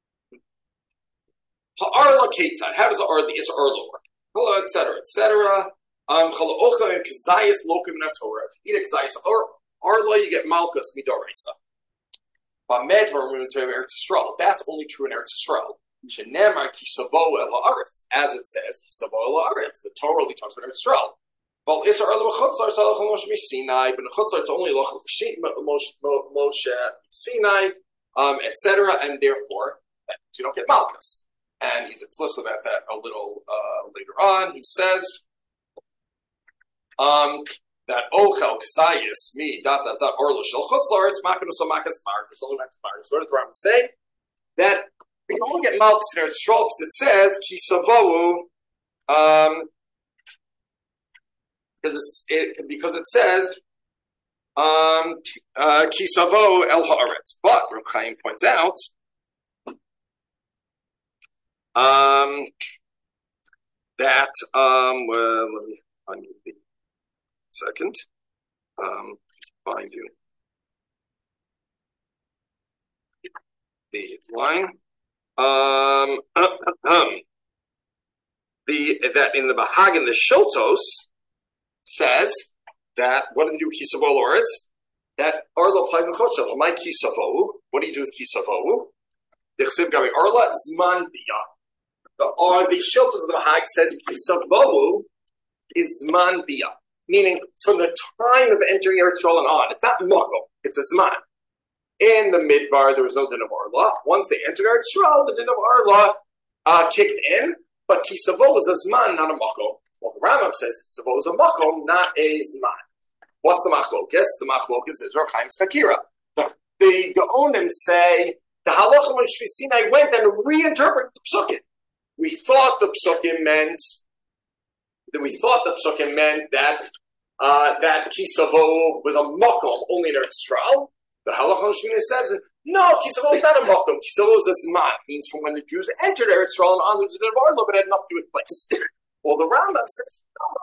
Ha'arla Ketzad. How does the arla is arla work? Hello, et cetera, et cetera. Um, Chaloocha and Kazayas Lokim in Torah. If you eat a Kazayas or arla, you get Malkus Midoraisa. But Medvar in Eretz Yisrael. That's only true in Eretz Yisrael. Shenemar Kisavo El Haaretz, as it says Kisavo El Haaretz. The Torah only talks about Eretz Yisrael. Well, Isra Arla B'Chutzlar Salach Moshe Sinai, but Chutzlar it's only Lochel Moshe Sinai, um, et cetera. And therefore, you don't get Malkus. And he's explicit about that a little uh, later on. He says um, that Ochel Ksayis me dot dot dot Orlo Shel Chutzlar it's Makanus Makas Markus only Makas Markus. What does the Rambam say? That we only get Malkus in Eretz Yisrael because it says Kisavohu, um, because it's it because it says um, uh, Kisavo El Haaretz. But Reb Chaim points out. Um, that, um, well, let me find you the second, um, find you the line, um, um, the, that in the Bahagan, the Shotos says that, what do they do with Kisavo Loretz? That Arlo applies in Chotshel. My Kisavo, what do you do with Kisavo? The Chsiv Gabi Arla Zman Biyah. The are the shelters of the Mahag says Kisavohu is Zman Biyah, meaning from the time of entering Eretz Yisrael and on. It's not Mako, it's a Zman. In the Midbar, there was no din of Arla. Once they entered Eretz Yisrael, the din of Arla uh, kicked in, but Kisavohu is a Zman, not a Mako. Well, the Rambam says Kisavohu is a Mako, not a Zman. What's the Machlokes? The Machlokes is Reb Chaim's Chakira. The, the Gaonim say the Halacha when Shvi Sinai went and reinterpreted the Psukim. We thought the psukim meant that we thought the psukim meant that uh, that Kisavo was a makom only in Eretz Yisrael. The Halacha Shmini says no, Kisavo is not a makom. Kisavo is a zman. It means from when the Jews entered Eretz Yisrael and onwards to the Arlo, but it had nothing to do with place. Well, the Rambam says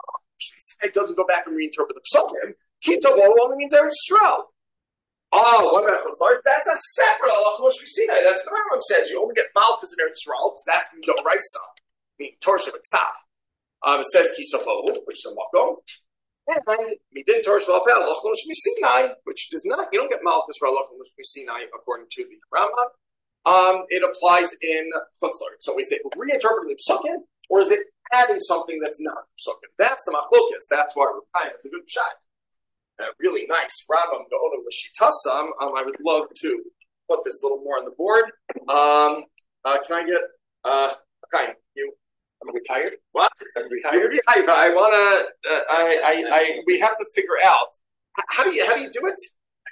no, it doesn't go back and reinterpret the psukim. Kisavo only means Eretz Yisrael. Oh, what about Chutzlar? That's a separate halacha Moshe Sinai. That's what the Rambam says. You only get Malkus in Eretz Yisrael. That's Midoraisa, meaning Torah B'Ksav. Um, it says Kisavohu, which is a makom, and Midin Torah B'Alpeh halacha Moshe Sinai, which does not. You don't get Malkus for halacha Moshe Sinai according to the Rambam. Um, it applies in Chutzlar. So is it reinterpreting the Psukim, or is it adding something that's not Psukim? That's the Machlokes. That's why we're kind. It's a good shot. Uh, really nice Rambam Gaonim L'Shitasam. Um, I would love to put this a little more on the board. Um, uh, can I get uh, okay? You, I'm retired. What? I'm retired. Retired, but I wanna. Uh, I, I, I. We have to figure out how do you how do you do it?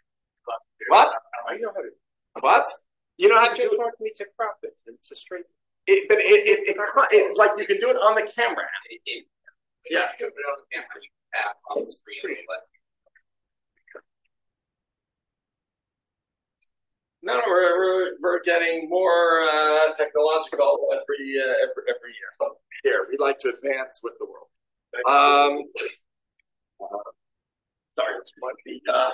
What? I know how to. What? You know how to do it? Want me to crop it into straight. It, but it, it, it, it, it, like you can do it on the camera. It, it, yeah, you can put it on the camera. You tap on the screen. But no, we're, we're we're getting more uh, technological every, uh, every every year. But here, we like to advance with the world. Um, uh, sorry, this might be uh,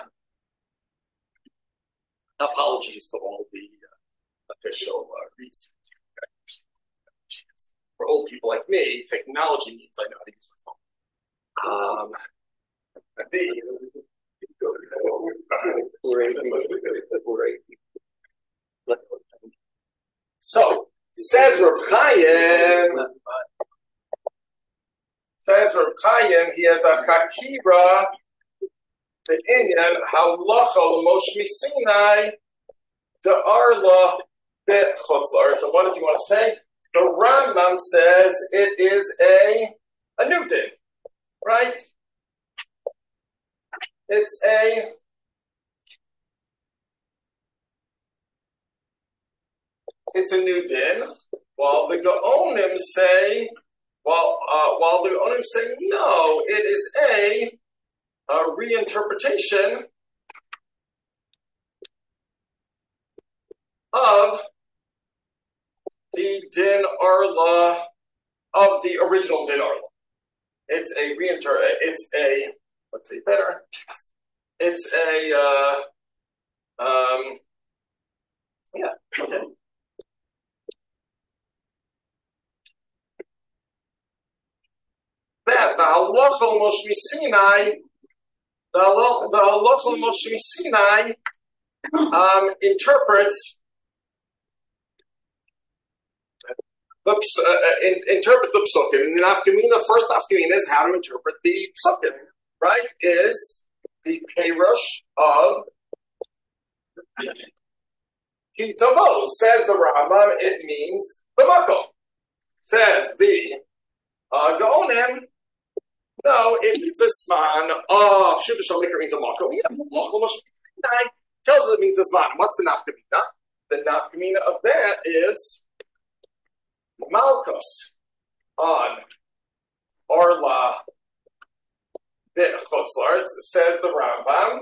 apologies to all the uh, official uh, reads. For old people like me, technology means I know how to use my phone. Um, So, says Reb Chaim, says Reb Chaim, he has a chakira, the Inyan, halacha l'Moshe Sinai, the Arla bit chutzlar. So what did you want to say? The Rambam says it is a, a new din, right? It's a It's a new din. While the Gaonim say, while uh, while the Gaonim say no, it is a, a reinterpretation of the din arla of the original din arla. It's a reinter. It's a let's say better. It's a uh, um, yeah. Okay. That the halacha Moshe Sinai, the halacha the halacha Moshe Sinai um, interprets the uh, in, interpret the psukim. And the nafkamina, first nafkamina is how to interpret the psukim. Right? Is the perush of Kitavo. Says the Rambam, it means the makom. Says the uh, Gaonim. No, if it's a sman of Shudah Shalikar means a makom. Yeah, makom tells us it means a sman. What's the nafkamina? The nafkamina of that is Malchus on Orla bit Chutzlars. Says the Rambam,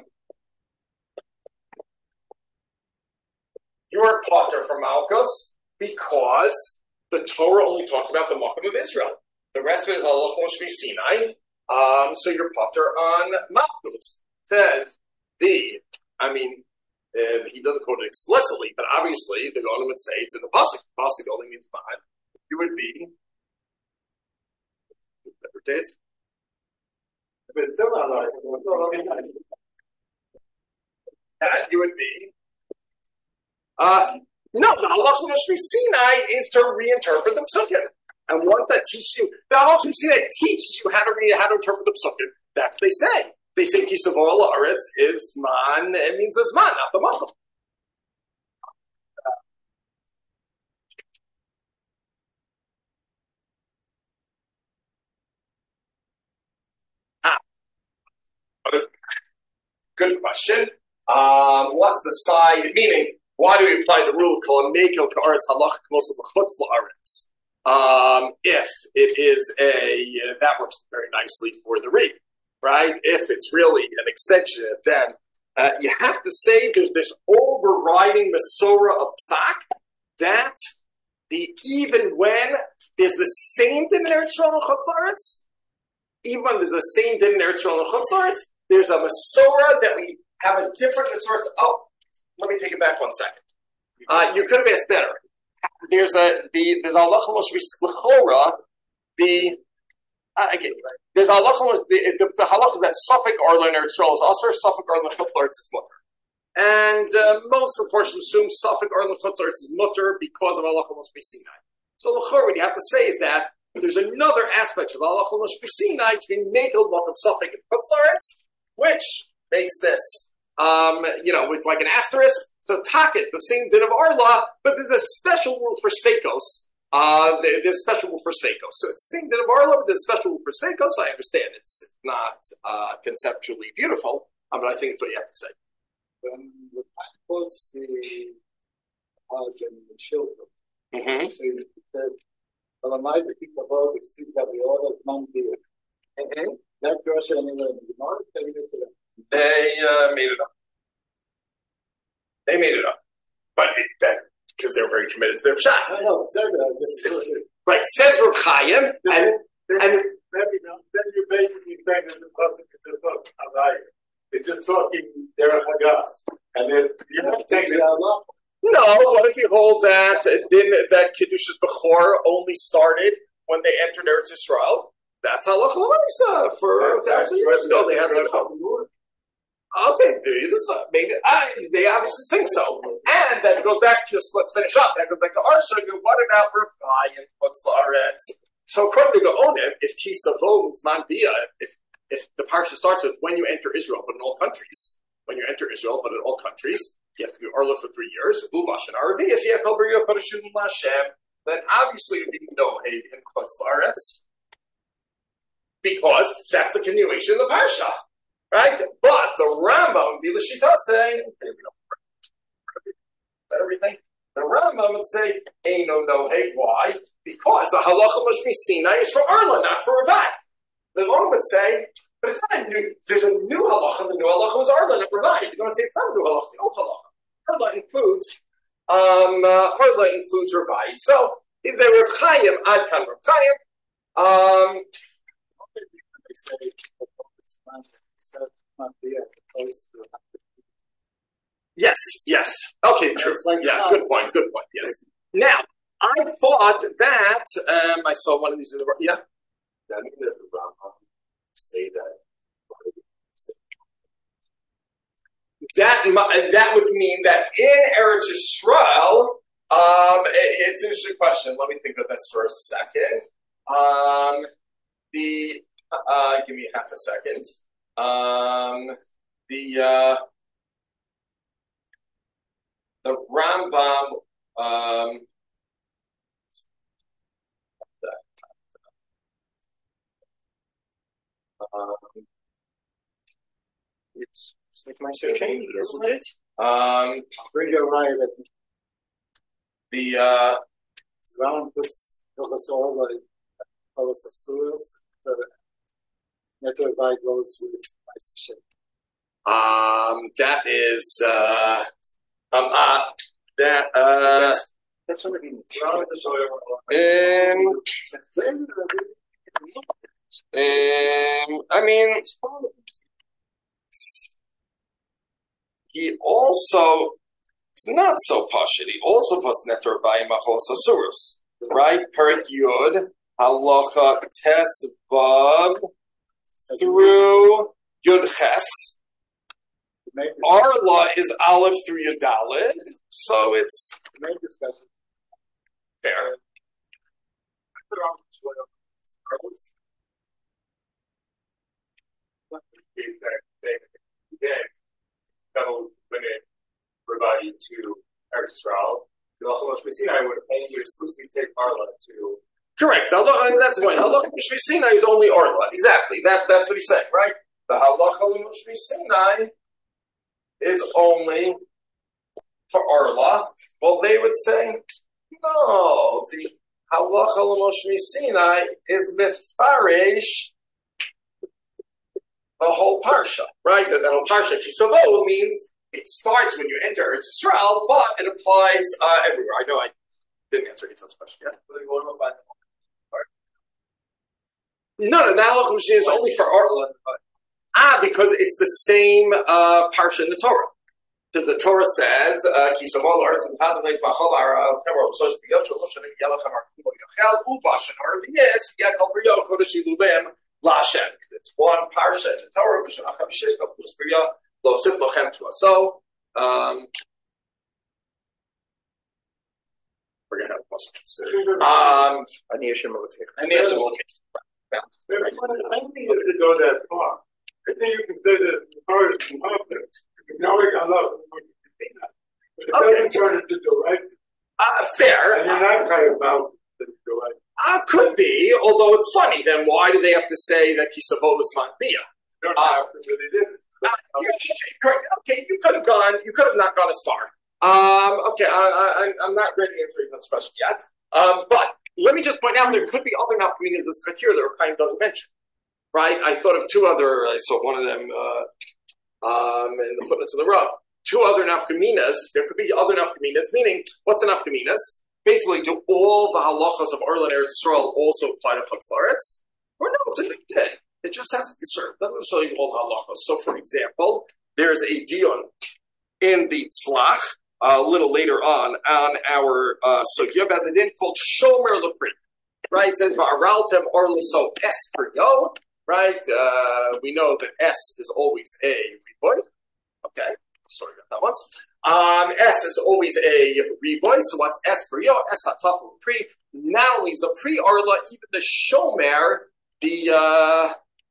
you are potter from Malchus because the Torah only talked about the Makom of Israel. The rest of it is Allah Moshe Sinai. Um, so you're potter on Malchus. Says the, I mean, uh, he doesn't quote it explicitly, but obviously the Golim would say it's in the pasuk. Pasuk only means behind. You would be better days. That you would be. Uh, no, the halacha Moshe Sinai is to reinterpret the psukim, and what that teaches you, the halacha Moshe Sinai teaches you how to read, how to interpret the psukim. That's what they say. They say kisavol la'aretz is man. It means it's man, not the makom. Good question. Um, what's the side? Meaning, why do we apply the rule of kol mekel ka'aretz halach k'mos l'chutz la'aretz? Um, if it is a uh, that works very nicely for the read, right? If it's really an extension, then uh, you have to say there's this overriding Masorah of psak that the even when there's the same din in Eretz Yisrael and Chutz la'aretz, even when there's the same din in Eretz Yisrael and Chutz la'aretz, there's a Masorah that we have a different Masorah. Oh, let me take it back one second. Uh, you could have asked better. There's a the there's a halacha l'chora the uh, okay. There's a halacha the the, the halacha that Suffolk Arla in Eretz Yisrael is also Suffolk Arla Chutz la'aretz is mutter, and uh, most proportions assume Suffolk Arla Chutz la'aretz is mutter because of halacha Moshe Sinai. So l'chora, what you have to say is that there's another aspect of halacha Moshe Sinai to be made to look of Suffolk and Chutz la'aretz, which makes this, um, you know, with like an asterisk. So taket, the same din of Arla, but there's a special rule for Sfeikos. Uh, there's a special rule for Sfeikos. So it's the same din of Arla, but there's a special rule for Sfeikos. I understand it's not uh, conceptually beautiful, um, but I think it's what you have to say. When the man puts the husband and the children, Mm-hmm. so you said, well, I might be about to see that we all have non beer. Mm-hmm. That person anyway, the Gemara telling it to them. They uh, made it up. They made it up, but it, that because they were very committed to their pshat. I know, it said that. Just, Right, says Reb Chaim, and Then, and then, you know, then you're basically saying that the pasuk is just talking about it's just talking there hagas, and then you have to take it out. no, what if you hold that uh, din that Kiddush's Bechor only started when they entered Eretz Yisrael? That's halacha l'maisa for a thousand years ago. They had to come. Okay, this is maybe I, they obviously think so, and that goes back. Just let's finish up. That goes back to our sugar. What about Rabbi and Chutz la'aretz? So according to Gaonim, if kisavo means man bia, if if the parsha starts with when you enter Israel, but in all countries, when you enter Israel, but in all countries, you have to be Arla for three years. Umash and Arabi, if you have Kalbariya Kodeshim Lashem, then obviously you need no aid in Chutz la'aretz, because that's the continuation of the parsha. Right? But the Rambam, Bilashita say, everything. The Rambam would say, hey, no, no, hey, why? Because the halacha must be Sinai is for Arla, not for Ravat. The Rambam would say, but it's not a new, there's a new halacha, and the new halacha was Arla, not Ravat. You don't say it's not a new halacha, the old halacha. Arla includes, um, uh, Arla includes Ravat. So, They were Chaim, Ad Kan Reb Chaim. Um, They say it's not not the opposed to. yes, yes. Okay, true. Like yeah, how? good point, good point, yes. Now, I thought that, um, I saw one of these in the, yeah? That means that the Rambam say that. That, that would mean that in Eretz Yisrael, um, it, it's an interesting question. Let me think of this for a second. Um, the, uh, give me half a second. Um, the, uh, the Rambam, um, um, it's, it's like my search engine, isn't it? Um, Bring a riot that the, uh, Ram puts Hilchos Orla in Hilchos Asuros. The Netter Vai goes with Ma'aser Shem. um, that is, uh, um, uh, that, uh, That's what I mean. um, um, I mean, he also, it's not so pashut. He also puts Netter Vayim Achos Asurus, right? Perik Yud, Halacha Tes Vav, through Yud Ches. Arla is Aleph through Yudalid, so it's The main discussion. fair. Everybody to Eretz Yisrael. The Halacha Moshe Sinai would only exclusively take Arla to. Correct. Halacha, that's the point. Halacha Moshe Sinai is only Arla. Exactly. That's that's what he's saying, right? The Halacha Moshe Sinai is only for Arla. Well, they would say, no, the Halacha Moshe Sinai is mifarish the whole parsha, right? That, that whole parsha Kisavo means it starts when you enter Eretz Yisrael, but it applies uh, everywhere. I know I didn't answer Yitzhak's question yet. No, no, the Halacha Moshe Sinai is only for Arla. Ah, because it's the same uh, parsha in the Torah. Because the Torah says, "Kisamol Eretz Mechad Leis V'Achol Ara Temor Sos B'Yosh Loshon Yelachem Arkim Yochel Ubashan Arviyes Yakol B'Yo Kodesh Yilubim LaShem." It's one parsha in the Torah. B'Shanacham Shishka Plus B'Yo Lo Sif Lochem Tua. So, um, we're gonna have questions. Um, Ani Hashem Elokecha. and the answer will I don't think you could go that far. I think you can say that the Torah is confidence. Now we got love. But it doesn't turn into direct. uh, fair. And you're not kind of about the direct. Uh, could be, although it's funny. Then why do they have to say that Kisavo is Matbia? You don't have to, but they did. Uh, okay, okay, you could have gone. You could have not gone as far. Um, okay, I, I, I'm not ready to answer this question yet. Um, but let me just point out there could be other nafkaminas in this here that Reb doesn't mention. Right? I thought of two other. I saw one of them uh, um, in the footnotes of the row. Two other nafkaminas. There could be other nafkaminas. Meaning, what's a nafkaminas? Basically, do all the halachas of Arla and Eretz Yisrael also apply to Chutz La'aretz? Or no, it's a big day. It just has to be served. It doesn't show you all the halachas. So, for example, there's a dion in the Tzlach uh, a little later on on our uh, sugya about the din called Shomer Lepri. Right? It says Va'araltem Arla so es per yo. Right? Uh, we know that S is always a reboy. Okay. Sorry about that once. Um, S is always a reboy. So what's S per yo? S hataf pre. Not only is the pre Arla, even the Shomer, the, uh, uh,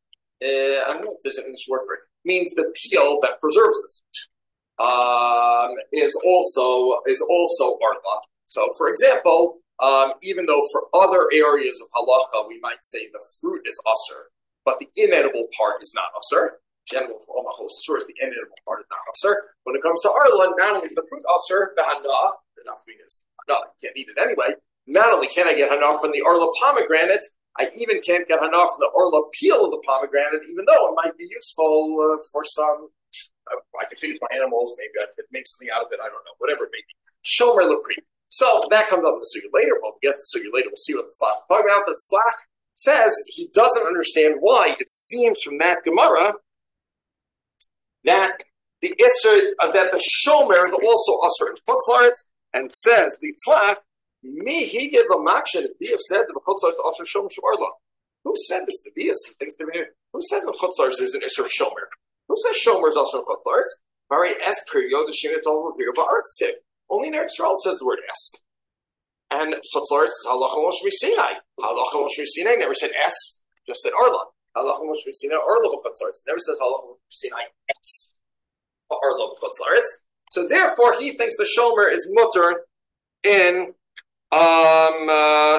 I don't know if there's an English word for it, means the peel that preserves the fruit, um, is also, is also Arla. So, for example, um, even though for other areas of halacha, we might say the fruit is usher, but the inedible part is not usher. General for all machos source, the inedible part is not usher. When it comes to Arla, not only is the fruit usher, the hana, the nafmin is hana, you can't eat it anyway. Not only can I get hana from the Arla pomegranate, I even can't get hana from the Arla peel of the pomegranate, even though it might be useful uh, for some. Uh, I could feed it to my animals. Maybe I could make something out of it. I don't know. Whatever it may be. Shomer lepri. So that comes up in the sugya later. We'll get the sugya later. We'll see what the Tzlach is talking about. The Tzlach says he doesn't understand why it seems from that Gemara that the Isser, uh, that the Shomer is also Asr in Chutz La'aretz, and says the Tzlach, me he gave a makshin. He have said the Chutz La'aretz Asr Shomer Shamarla. Who said this to Bias? He thinks they're here. Who says the Chutz La'aretz is an Isser of Shomer? Who says Shomer is also in Chutz La'aretz? Mari es period Shina told period Ba'aretz Ksiv. Only in Eretz Yisrael says the word es. And Chutz La'aretz is Halacha Moshe Sinai. Halacha Moshe Sinai never said es, just said Arla. Halacha Moshe Sinai Arla Chutz La'aretz never says Halacha Moshe Sinai es. Arla Chutz La'aretz. So therefore, he thinks the Shomer is mutter in. Um, uh,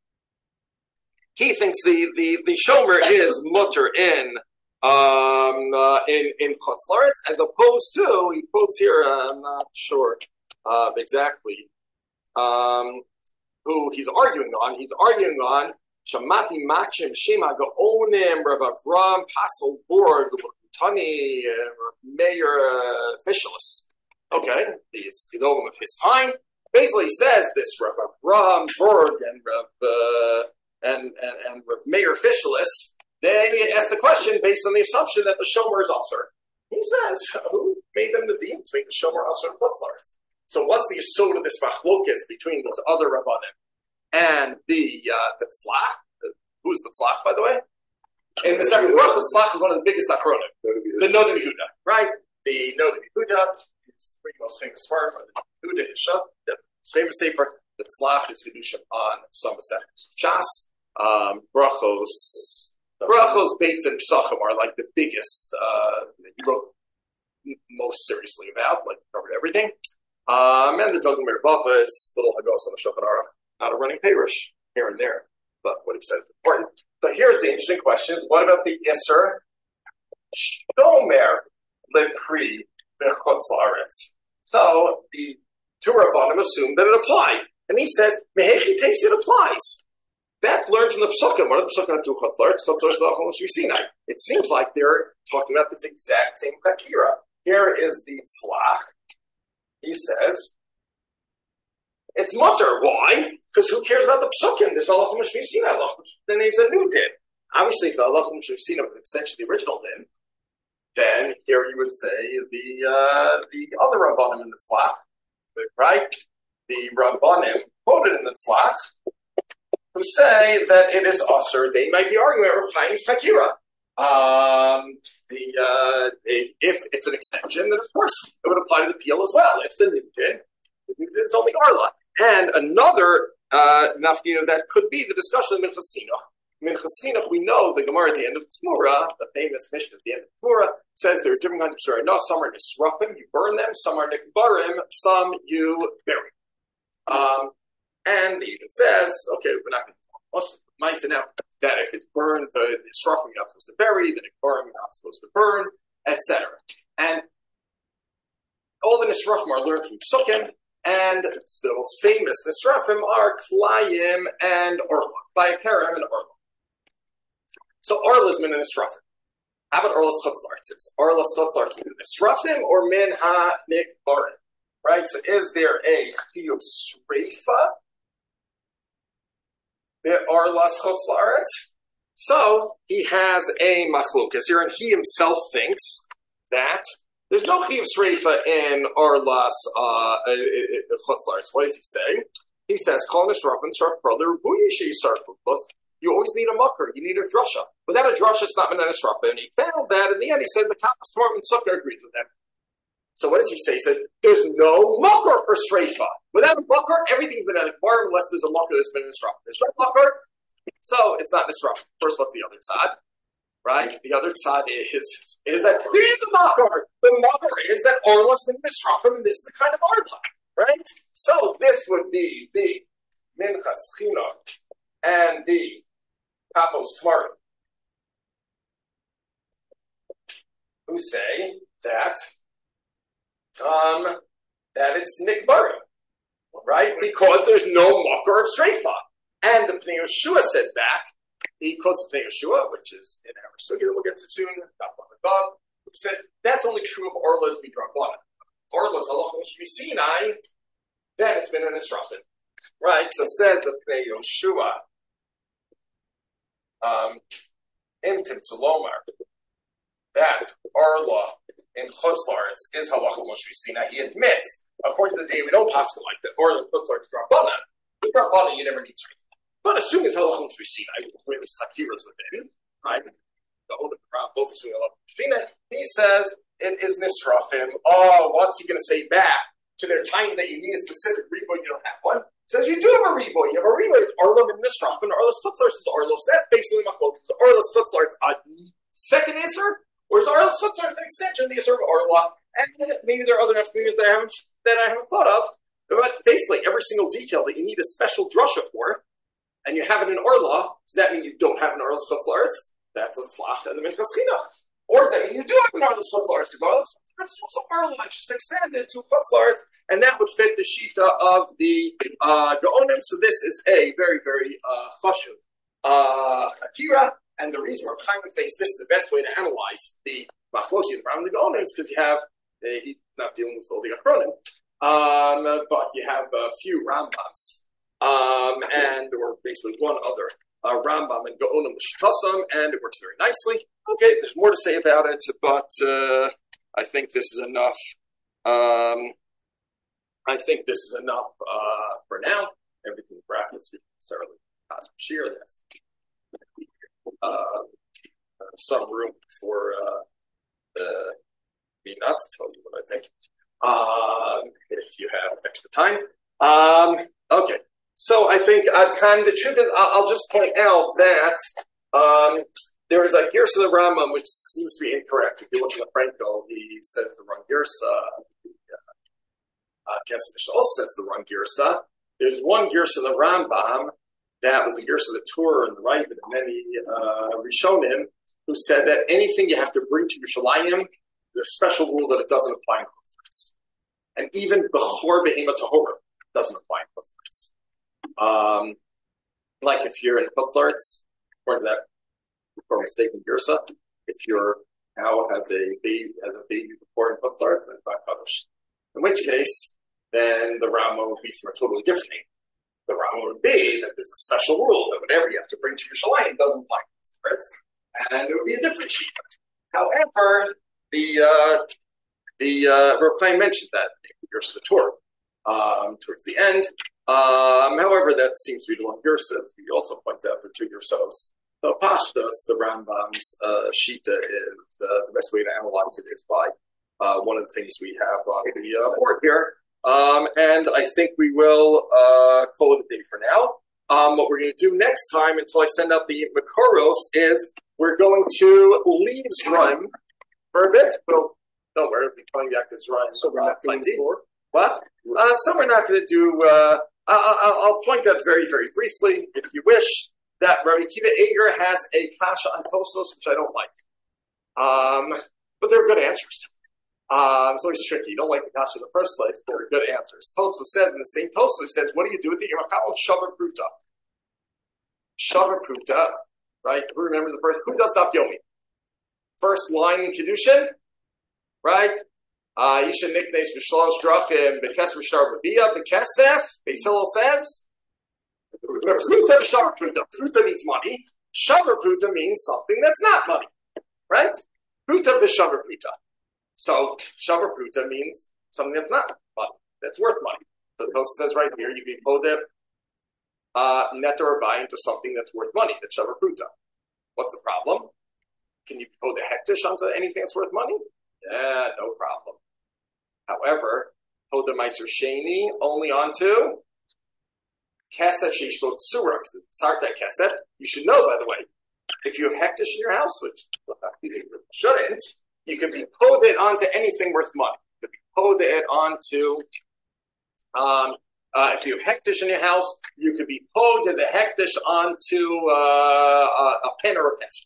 he thinks the the the Shomer is mutter in. Um, uh, in in Chutz La'aretz, as opposed to he quotes here. Uh, I'm not sure uh, exactly um, who he's arguing on. He's arguing on Shamati Machim Shema Gaonim Rav Avram Pasel Borg Tani Mayor Officialist. Okay, he's the Olam of his time. Basically, says this Rav Avram Borg and Rav uh, and and and Rav Mayor Officialist. They ask the question based on the assumption that the Shomer is Asr. He says, who made them the Nevi'im to make the Shomer Asr and Chutz La'aretz? So what's the yesod of this machlokas between those other Rabbanim and the uh, the Tzlach? Who's the Tzlach, by the way? In the second world, the Tzlach is one of the biggest Achronim. The Noda Yehuda, right? The Noda Yehuda is the most famous farm, or the Yehuda Hisha, the most famous sefer. The Tzlach is Kedushim on some sections of Shas. Um, Brachos. Brachos, Bates, and Psachim are like the biggest uh, that he wrote most seriously about, like covered everything. Um, and the Dogomir Baba is little Hagos on the Shulchan Aruch, not a running parish here and there, but what he says is important. So here's the interesting questions. What about the Isser? Shomer Lepri Bechutz La'aretz. So the two Rabbanim assume that it applied. And he says, Mehechi takes it applies. That's learned from the Psukim. What are the Psukim to Chutz La'aretz? Chutz La'aretz L'Achol Moshe Sinai. It seems like they're talking about this exact same Kakira. Here is the Tzlach. He says, it's mutter. Why? Because who cares about the Psukim? This L'Achol Moshe Sinai. Then he's a new din. Obviously, if the L'Achol Moshe Sinai was essentially the original din, then here you would say the uh, the other Rabbanim in the Tzlach, right? The Rabbanim quoted in the Tzlach, who say that it is Asr, they might be arguing about Chaim Fakira. Um, the uh, if it's an extension, then of course it would apply to the Peel as well. If it's a new din, the new din is only Arla. And another uh, nafkina that could be the discussion of Minchas Chinuch. Minchas Chinuch, we know the Gemara at the end of Tzmura, the famous mission at the end of Tzmura, says there are different kinds of Surah. No, some are Nisrafim, you burn them. Some are Nikbarim, some you bury. Um, And it even says, okay, we're not going to might say now that if it's burned, the, the Nisrafim you're not supposed to bury, the Nikbarim you're not supposed to burn, et cetera. And all the Nisrafim are learned from Psukim, and the most famous Nisrafim are Klayim and Orla. Klayakarim and Orla. So Orla is min and Nisrafim. How about Orla's Chutz La'aretz? Is Orla's Chutz La'aretz min Nisrafim or min ha Nikbarim? Right? So is there a Chiyuv Sreifa? Orla's Chutz La'aretz? So he has a machlukas here, and he himself thinks that there's no Chiyuv Sreifa in Orla's uh, Chutz La'aretz. What does he say? He says, Kol Nisrafim Sharp Brother Buyishi Sharp Plus. You always need a mucker. You need a drasha. Without a drasha, it's not min Nisrafim. And he found that in the end, he said the Kappas Torm and Sukkah agrees with him. So what does he say? He says, there's no mucker for Sreifa. Without a mucker, everything's been an akbar unless there's a mucker that's been Nisraf. There's no mucker, so it's not Nisraf. First, what's the other tzad? Right? The other tzad is, is that there is a mucker. The mucker is that Orla's been Nisraf, and this is a kind of Orla. Right? So this would be the Minchas Chinuch and the Kapos Tmarim, who say that Um, that it's Nikbarim, right? Because there's no mocker of Sreifa. And the Pnei Yeshua says back, he quotes the Pnei Yeshua, which is in our study that we'll get to soon, which says that's only true of Orla's Midrabanan. Orla's Halacha Moshe Sinai, then it's been an Nisrafin. Right? So it says that Pnei Yoshua, um, Imtim Tzolomar, that Arla in Chutz La'aretz is halacha Moshe Sina. He admits, according to the day, we don't pass it like that. Arla in Chutz La'aretz is Rabbanan. With Rabbanan, you never need three. But assuming it's halacha Moshe Sina, I would really Sakiras within, right? The older crowd, both assuming halacha Moshe Sina. He says it is Nisrafim. Oh, what's he going to say back to their time that you need a specific reboy? You don't have one. Says you do have a reboy. You have a reboy. Arla and Nisrafim. Arla's Chutz La'aretz is Arlos. That's basically Machlokes. So Arla's Chutz La'aretz a second answer. Or is Arla Switzer an extension of the Yisur of Arla? And maybe there are other opinions that I haven't that I haven't thought of. But basically, every single detail that you need a special drasha for, and you have it in Arla, does that mean you don't have an Arla Switzer? That's a flach and the Minchas Chinuch. Or that mean you do have an Arla Switzer to go. It's also Arla, just expanded to Switzer, and that would fit the shita of the uh, Gaonim. So this is a very, very uh, chashuv uh, Akira. And the reason why Chaim thinks this is the best way to analyze the Machloshi and the Gaonim is because you have, uh, he's not dealing with all the Achronim, um, but you have a few Rambams, um, and or basically one other uh, Rambam and Gaonim L'Shitasim, and it works very nicely. Okay, there's more to say about it, but uh, I think this is enough. Um, I think this is enough uh, for now. Everything in brackets, necessarily pass shear this. Uh, some room for uh, uh, me not to tell you what I think, um, if you have extra time. Um, okay, so I think uh, kind of the truth is, I'll, I'll just point out that um, there is a Girsa of the Rambam which seems to be incorrect. If you look at the Franco, he says the wrong Girsa. Uh, Kesef also says the wrong Girsa. There's one Girsa of the Rambam. That was the Gersa of the Torah and the Rav and many uh, Rishonim who said that anything you have to bring to Yerushalayim, there's a special rule that it doesn't apply in Chutz. And even Bechor Behema Tahora doesn't apply in Chutz. Um, like if you're in Chutz, according to that before mistaken Gersa, if your cow has a baby has a baby before in Chutz, then it's not Kadosh. In which case, then the Rama would be from a totally different name. The Rama would be that there's a special rule that whatever you have to bring to Yerushalayim doesn't apply to Chutz, and it would be a different sheet. However, the uh, the uh, Rav Chaim mentioned that in Gersa the Torah um, towards the end. Um, however, that seems to be the one Gersa. He also points out the two Gersos. So Pashtos, the Rambam's uh, shita is uh, the best way to analyze it is by uh, one of the things we have on the uh, board here. Um, and I think we will uh, call it a day for now. Um, what we're going to do next time, until I send out the Makaros, is we're going to leave Zrayim for a bit. Well, don't worry, we'll be coming back to Zrayim. So we're not plenty. What? Uh, so we're not going to do. Uh, I'll, I'll point out very, very briefly, if you wish, that Rabbi Akiva Eger has a kasha on Tosfos, which I don't like. Um, but they're good answers to it. Um, it's always tricky. You don't like the kasha in the first place, but they're good answers. Tosfos says, in the same Tosfos says, what do you do with it? You're called Shavar Pruta. Shavar Pruta, right? Who remembers the first? Who does Daf Yomi? First line in Kedushin, right? Yisha Niknes B'Shlosh Drachim B'Kes B'Shar B'Biyah B'Kesef. Beis Hillel says, Pruta B'Shavar Pruta. Pruta means money. Shavar Pruta means something that's not money, right? Pruta B'Shavar Pruta. So Shavar Pruta means something that's not money, that's worth money. So the post says right here, you can code it uh, net or buy into something that's worth money. That's Shavar Pruta. What's the problem? Can you code a hektish onto anything that's worth money? Yeah, no problem. However, code the Meiser Sheni only onto Kesef Sheishlo Tsura. Sarta Kesef. You should know, by the way, if you have hektish in your house, which you shouldn't, you can be coded onto anything worth money. You can be coded onto, um, uh, if you have hektish in your house, you could be coded the hektish onto uh, a, a pen or a pencil.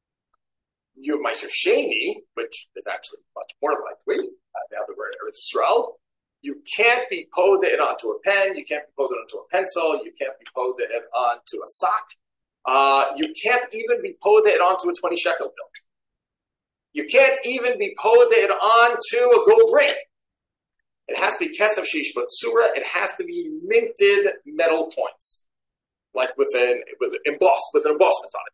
You have Meiser Sheni, which is actually much more likely, uh, now that we're in Eretz Yisrael. You can't be coded onto a pen, you can't be coded onto a pencil, you can't be coded onto a sock. Uh, you can't even be coded onto a twenty shekel bill. You can't even be coded onto a gold ring. It has to be kesef sheish b'tzura. It has to be minted metal coins, like with an with embossed with an embossment on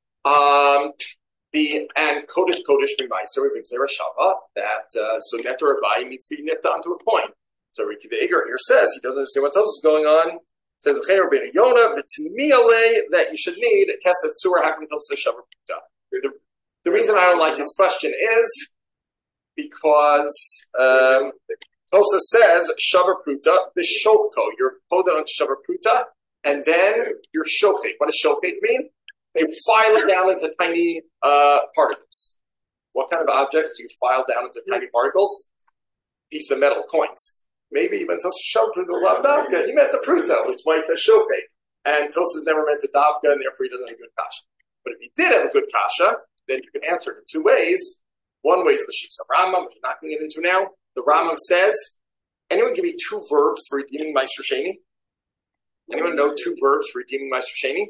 it. Um, the and kodesh kodesh b'maiser v'gzera shava. That uh, so netter avai needs to be nipped onto a coin. So Ricky the Iger here says he doesn't understand what else is going on. Says Yona, but to me, that you should need kesef tzura hakim tosa shavar pruta. The the reason I don't like his question is because um, Tosa says shavar pruta b'shoko. You're poded on shavar pruta, and then you're shoked. What does shoked mean? They file it down into tiny uh, particles. What kind of objects do you file down into tiny particles? Piece of metal coins. Maybe even Tosa showed the love davka. He meant the pruta, which might be shoked. And Tosa's never meant to davka, and therefore he doesn't have a good kasha. But if he did have a good kasha, then you can answer it in two ways. One way is the Shisa Rambam, which we're not going to get into now. The Rambam says, anyone give me two verbs for redeeming Meister Sheni? Anyone know two verbs for redeeming Meister Sheni?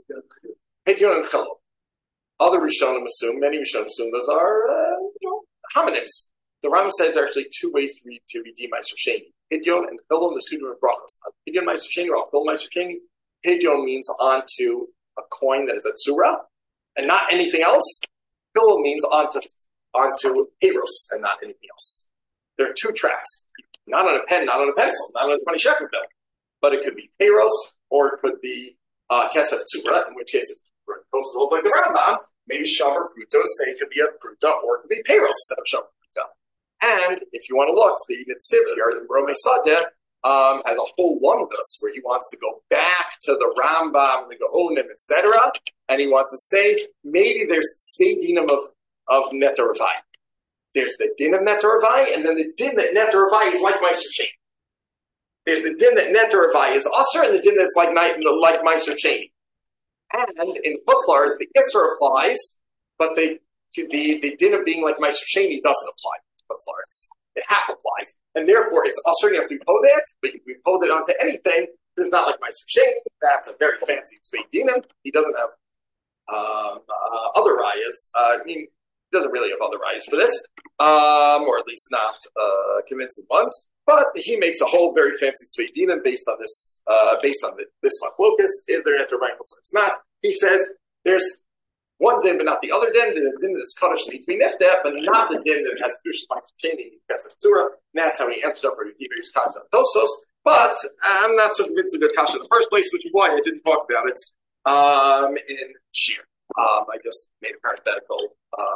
Hedyon and Chelo. Other Rishonim assume, many Rishonim assume those are uh, you know, homonyms. The Rambam says there are actually two ways to, read, to redeem Meister Sheni. Hedyon and Chelo, there's two different brachas. Hedyon Meister Sheni or Chelo Meister Sheni. Hedyon means onto a coin that is a tzura and not anything else. Chelo means onto onto Peiros and not anything else. There are two tracks. Not on a pen, not on a pencil, not on a twenty shekel bill. But it could be Peiros or it could be uh, Kesef Tzura, in which case it goes to look like the Rambam. Maybe Shavar Pruta, say it could be a Pruta or it could be Peiros instead of Shavar Pruta. And if you want to look, the Nitziv here, the Rome Sadeh, um, has a whole one of this where he wants to go back to the Rambam, the Gaonim, et cetera. And he wants to say maybe there's Tzvei Dinam of of Netter Avai. There's the din of Netter Avai, and then the din that Netter Avai is like Meister Sheni. There's the din that Netter Avai is Usher, and the din that's like like Meister Sheni. And in Chutlar, the Isser applies, but the the the din of being like Meister Sheni doesn't apply. Chutlar, it half applies, and therefore it's Usher. You have to pode it, but you can pode it onto anything. There's not like Meister Sheni. That's a very fancy Tzvei Dinam. He doesn't have um, uh, other rayas. Uh, I mean. Doesn't really have other rights for this, um, or at least not uh, convincing ones. But he makes a whole very fancy tzvei dinim based on this, uh, based on the, this locus. Is there an right? It's not. He says there's one din, but not the other din. The din that's kaddish needs to be niftet, but not the din that has kush by chaining kesef tzura. And that's how he answered up for Yivir's kasha on Tosos. But I'm not so convinced of good kasha in the first place, which is why I didn't talk about it um, in Shir. Um, I just made a parenthetical.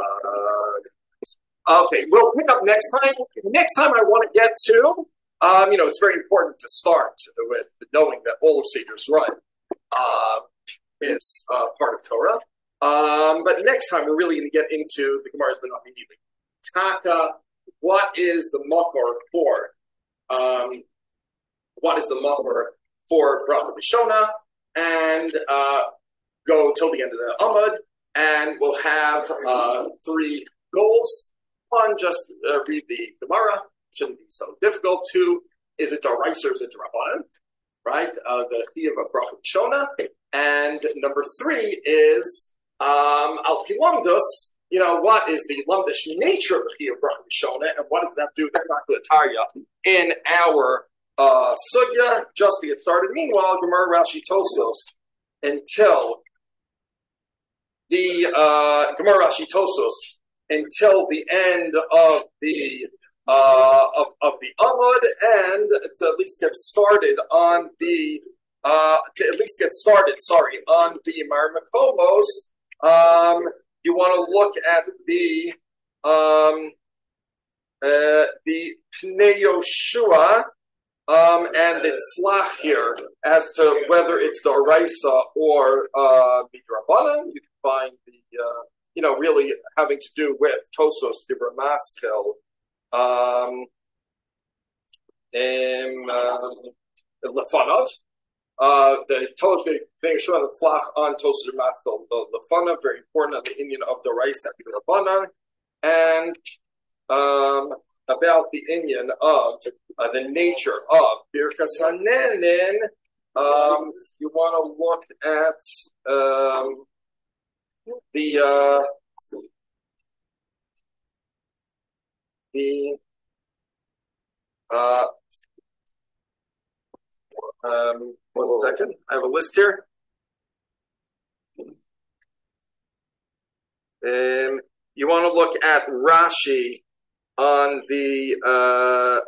Uh, okay, we'll pick up next time. Next time I want to get to, um, you know, it's very important to start with knowing that all of Seder's run uh, is uh, part of Torah. Um, but next time we're really going to get into the Gemara's Benach Yidli. Taka, what is the makor for? Um, what is the makor for Bracha Rishona? And uh, go till the end of the Amud, and we'll have uh, three goals. One, just uh, read the Gemara. Shouldn't be so difficult. Two, is it Daraisa or is it Rabbanan? Right? Uh, the Chiyuv of Bracha Shona. And number three is um, Al Pi Lamdus. You know, what is the Lamdish nature of the Chiyuv of Bracha Shona, and what does that do with Tarya in our uh, Sugya? Just to get started. Meanwhile, Gemara Rashi Tosos until the uh, Gemara Rashi Tosos until the end of the uh, of, of the Amud, and to at least get started on the uh, to at least get started. Sorry, on the Mar Makomos. Um, you want to look at the um, uh, the Pnei Yoshua. Um, and the tzlach here as to whether it's the Oraisa or uh, Midrabanan. You can find the, uh, you know, really having to do with Tosos Dibra Maskel, um, um, uh, Lefanov, uh, the Tosos Pnei Yoshua, the tzlach on Tosos Dibra Maskel, the Lefanov, very important on the Indian of the Oraisa Midrabanan, and um, about the Indian of uh, the nature of Birkas Hanenin, um, you want to look at um, the uh, the Uh, um, one second. I have a list here. Um, you want to look at Rashi on the uh,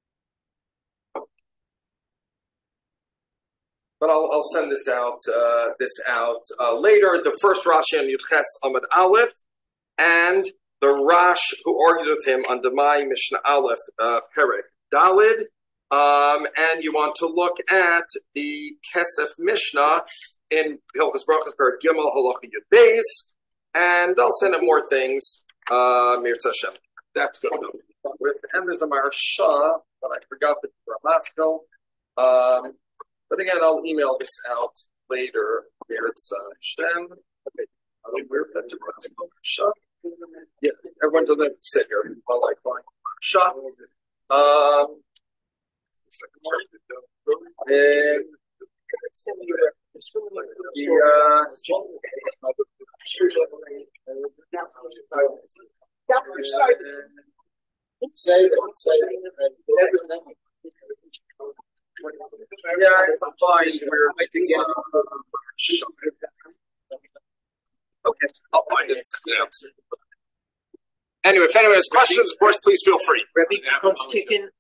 but I'll I'll send this out uh, this out uh, later. The first Rashi on Yudches Amud Aleph and the Rash who argued with him on Demai Mishnah Aleph uh, Perek Dalid, um, and you want to look at the Kesef Mishnah in Hilchos Brachos Perek Gimel Halacha Yud Beis. And I'll send it more things. Uh, Mirza Hashem. That's good enough. And there's a Maharsha, but I forgot the Ramasco. Um, but again, I'll email this out later. Mirza Hashem. Okay. I don't know where that Maharsha. Yeah, everyone doesn't sit here while I find Maharsha. Um, and the uh, Say that, say that. Yeah, it's fine. We're okay, I'll find it. Anyway, if anyone has questions, of course, please feel free. Rebbe, Home's kicking.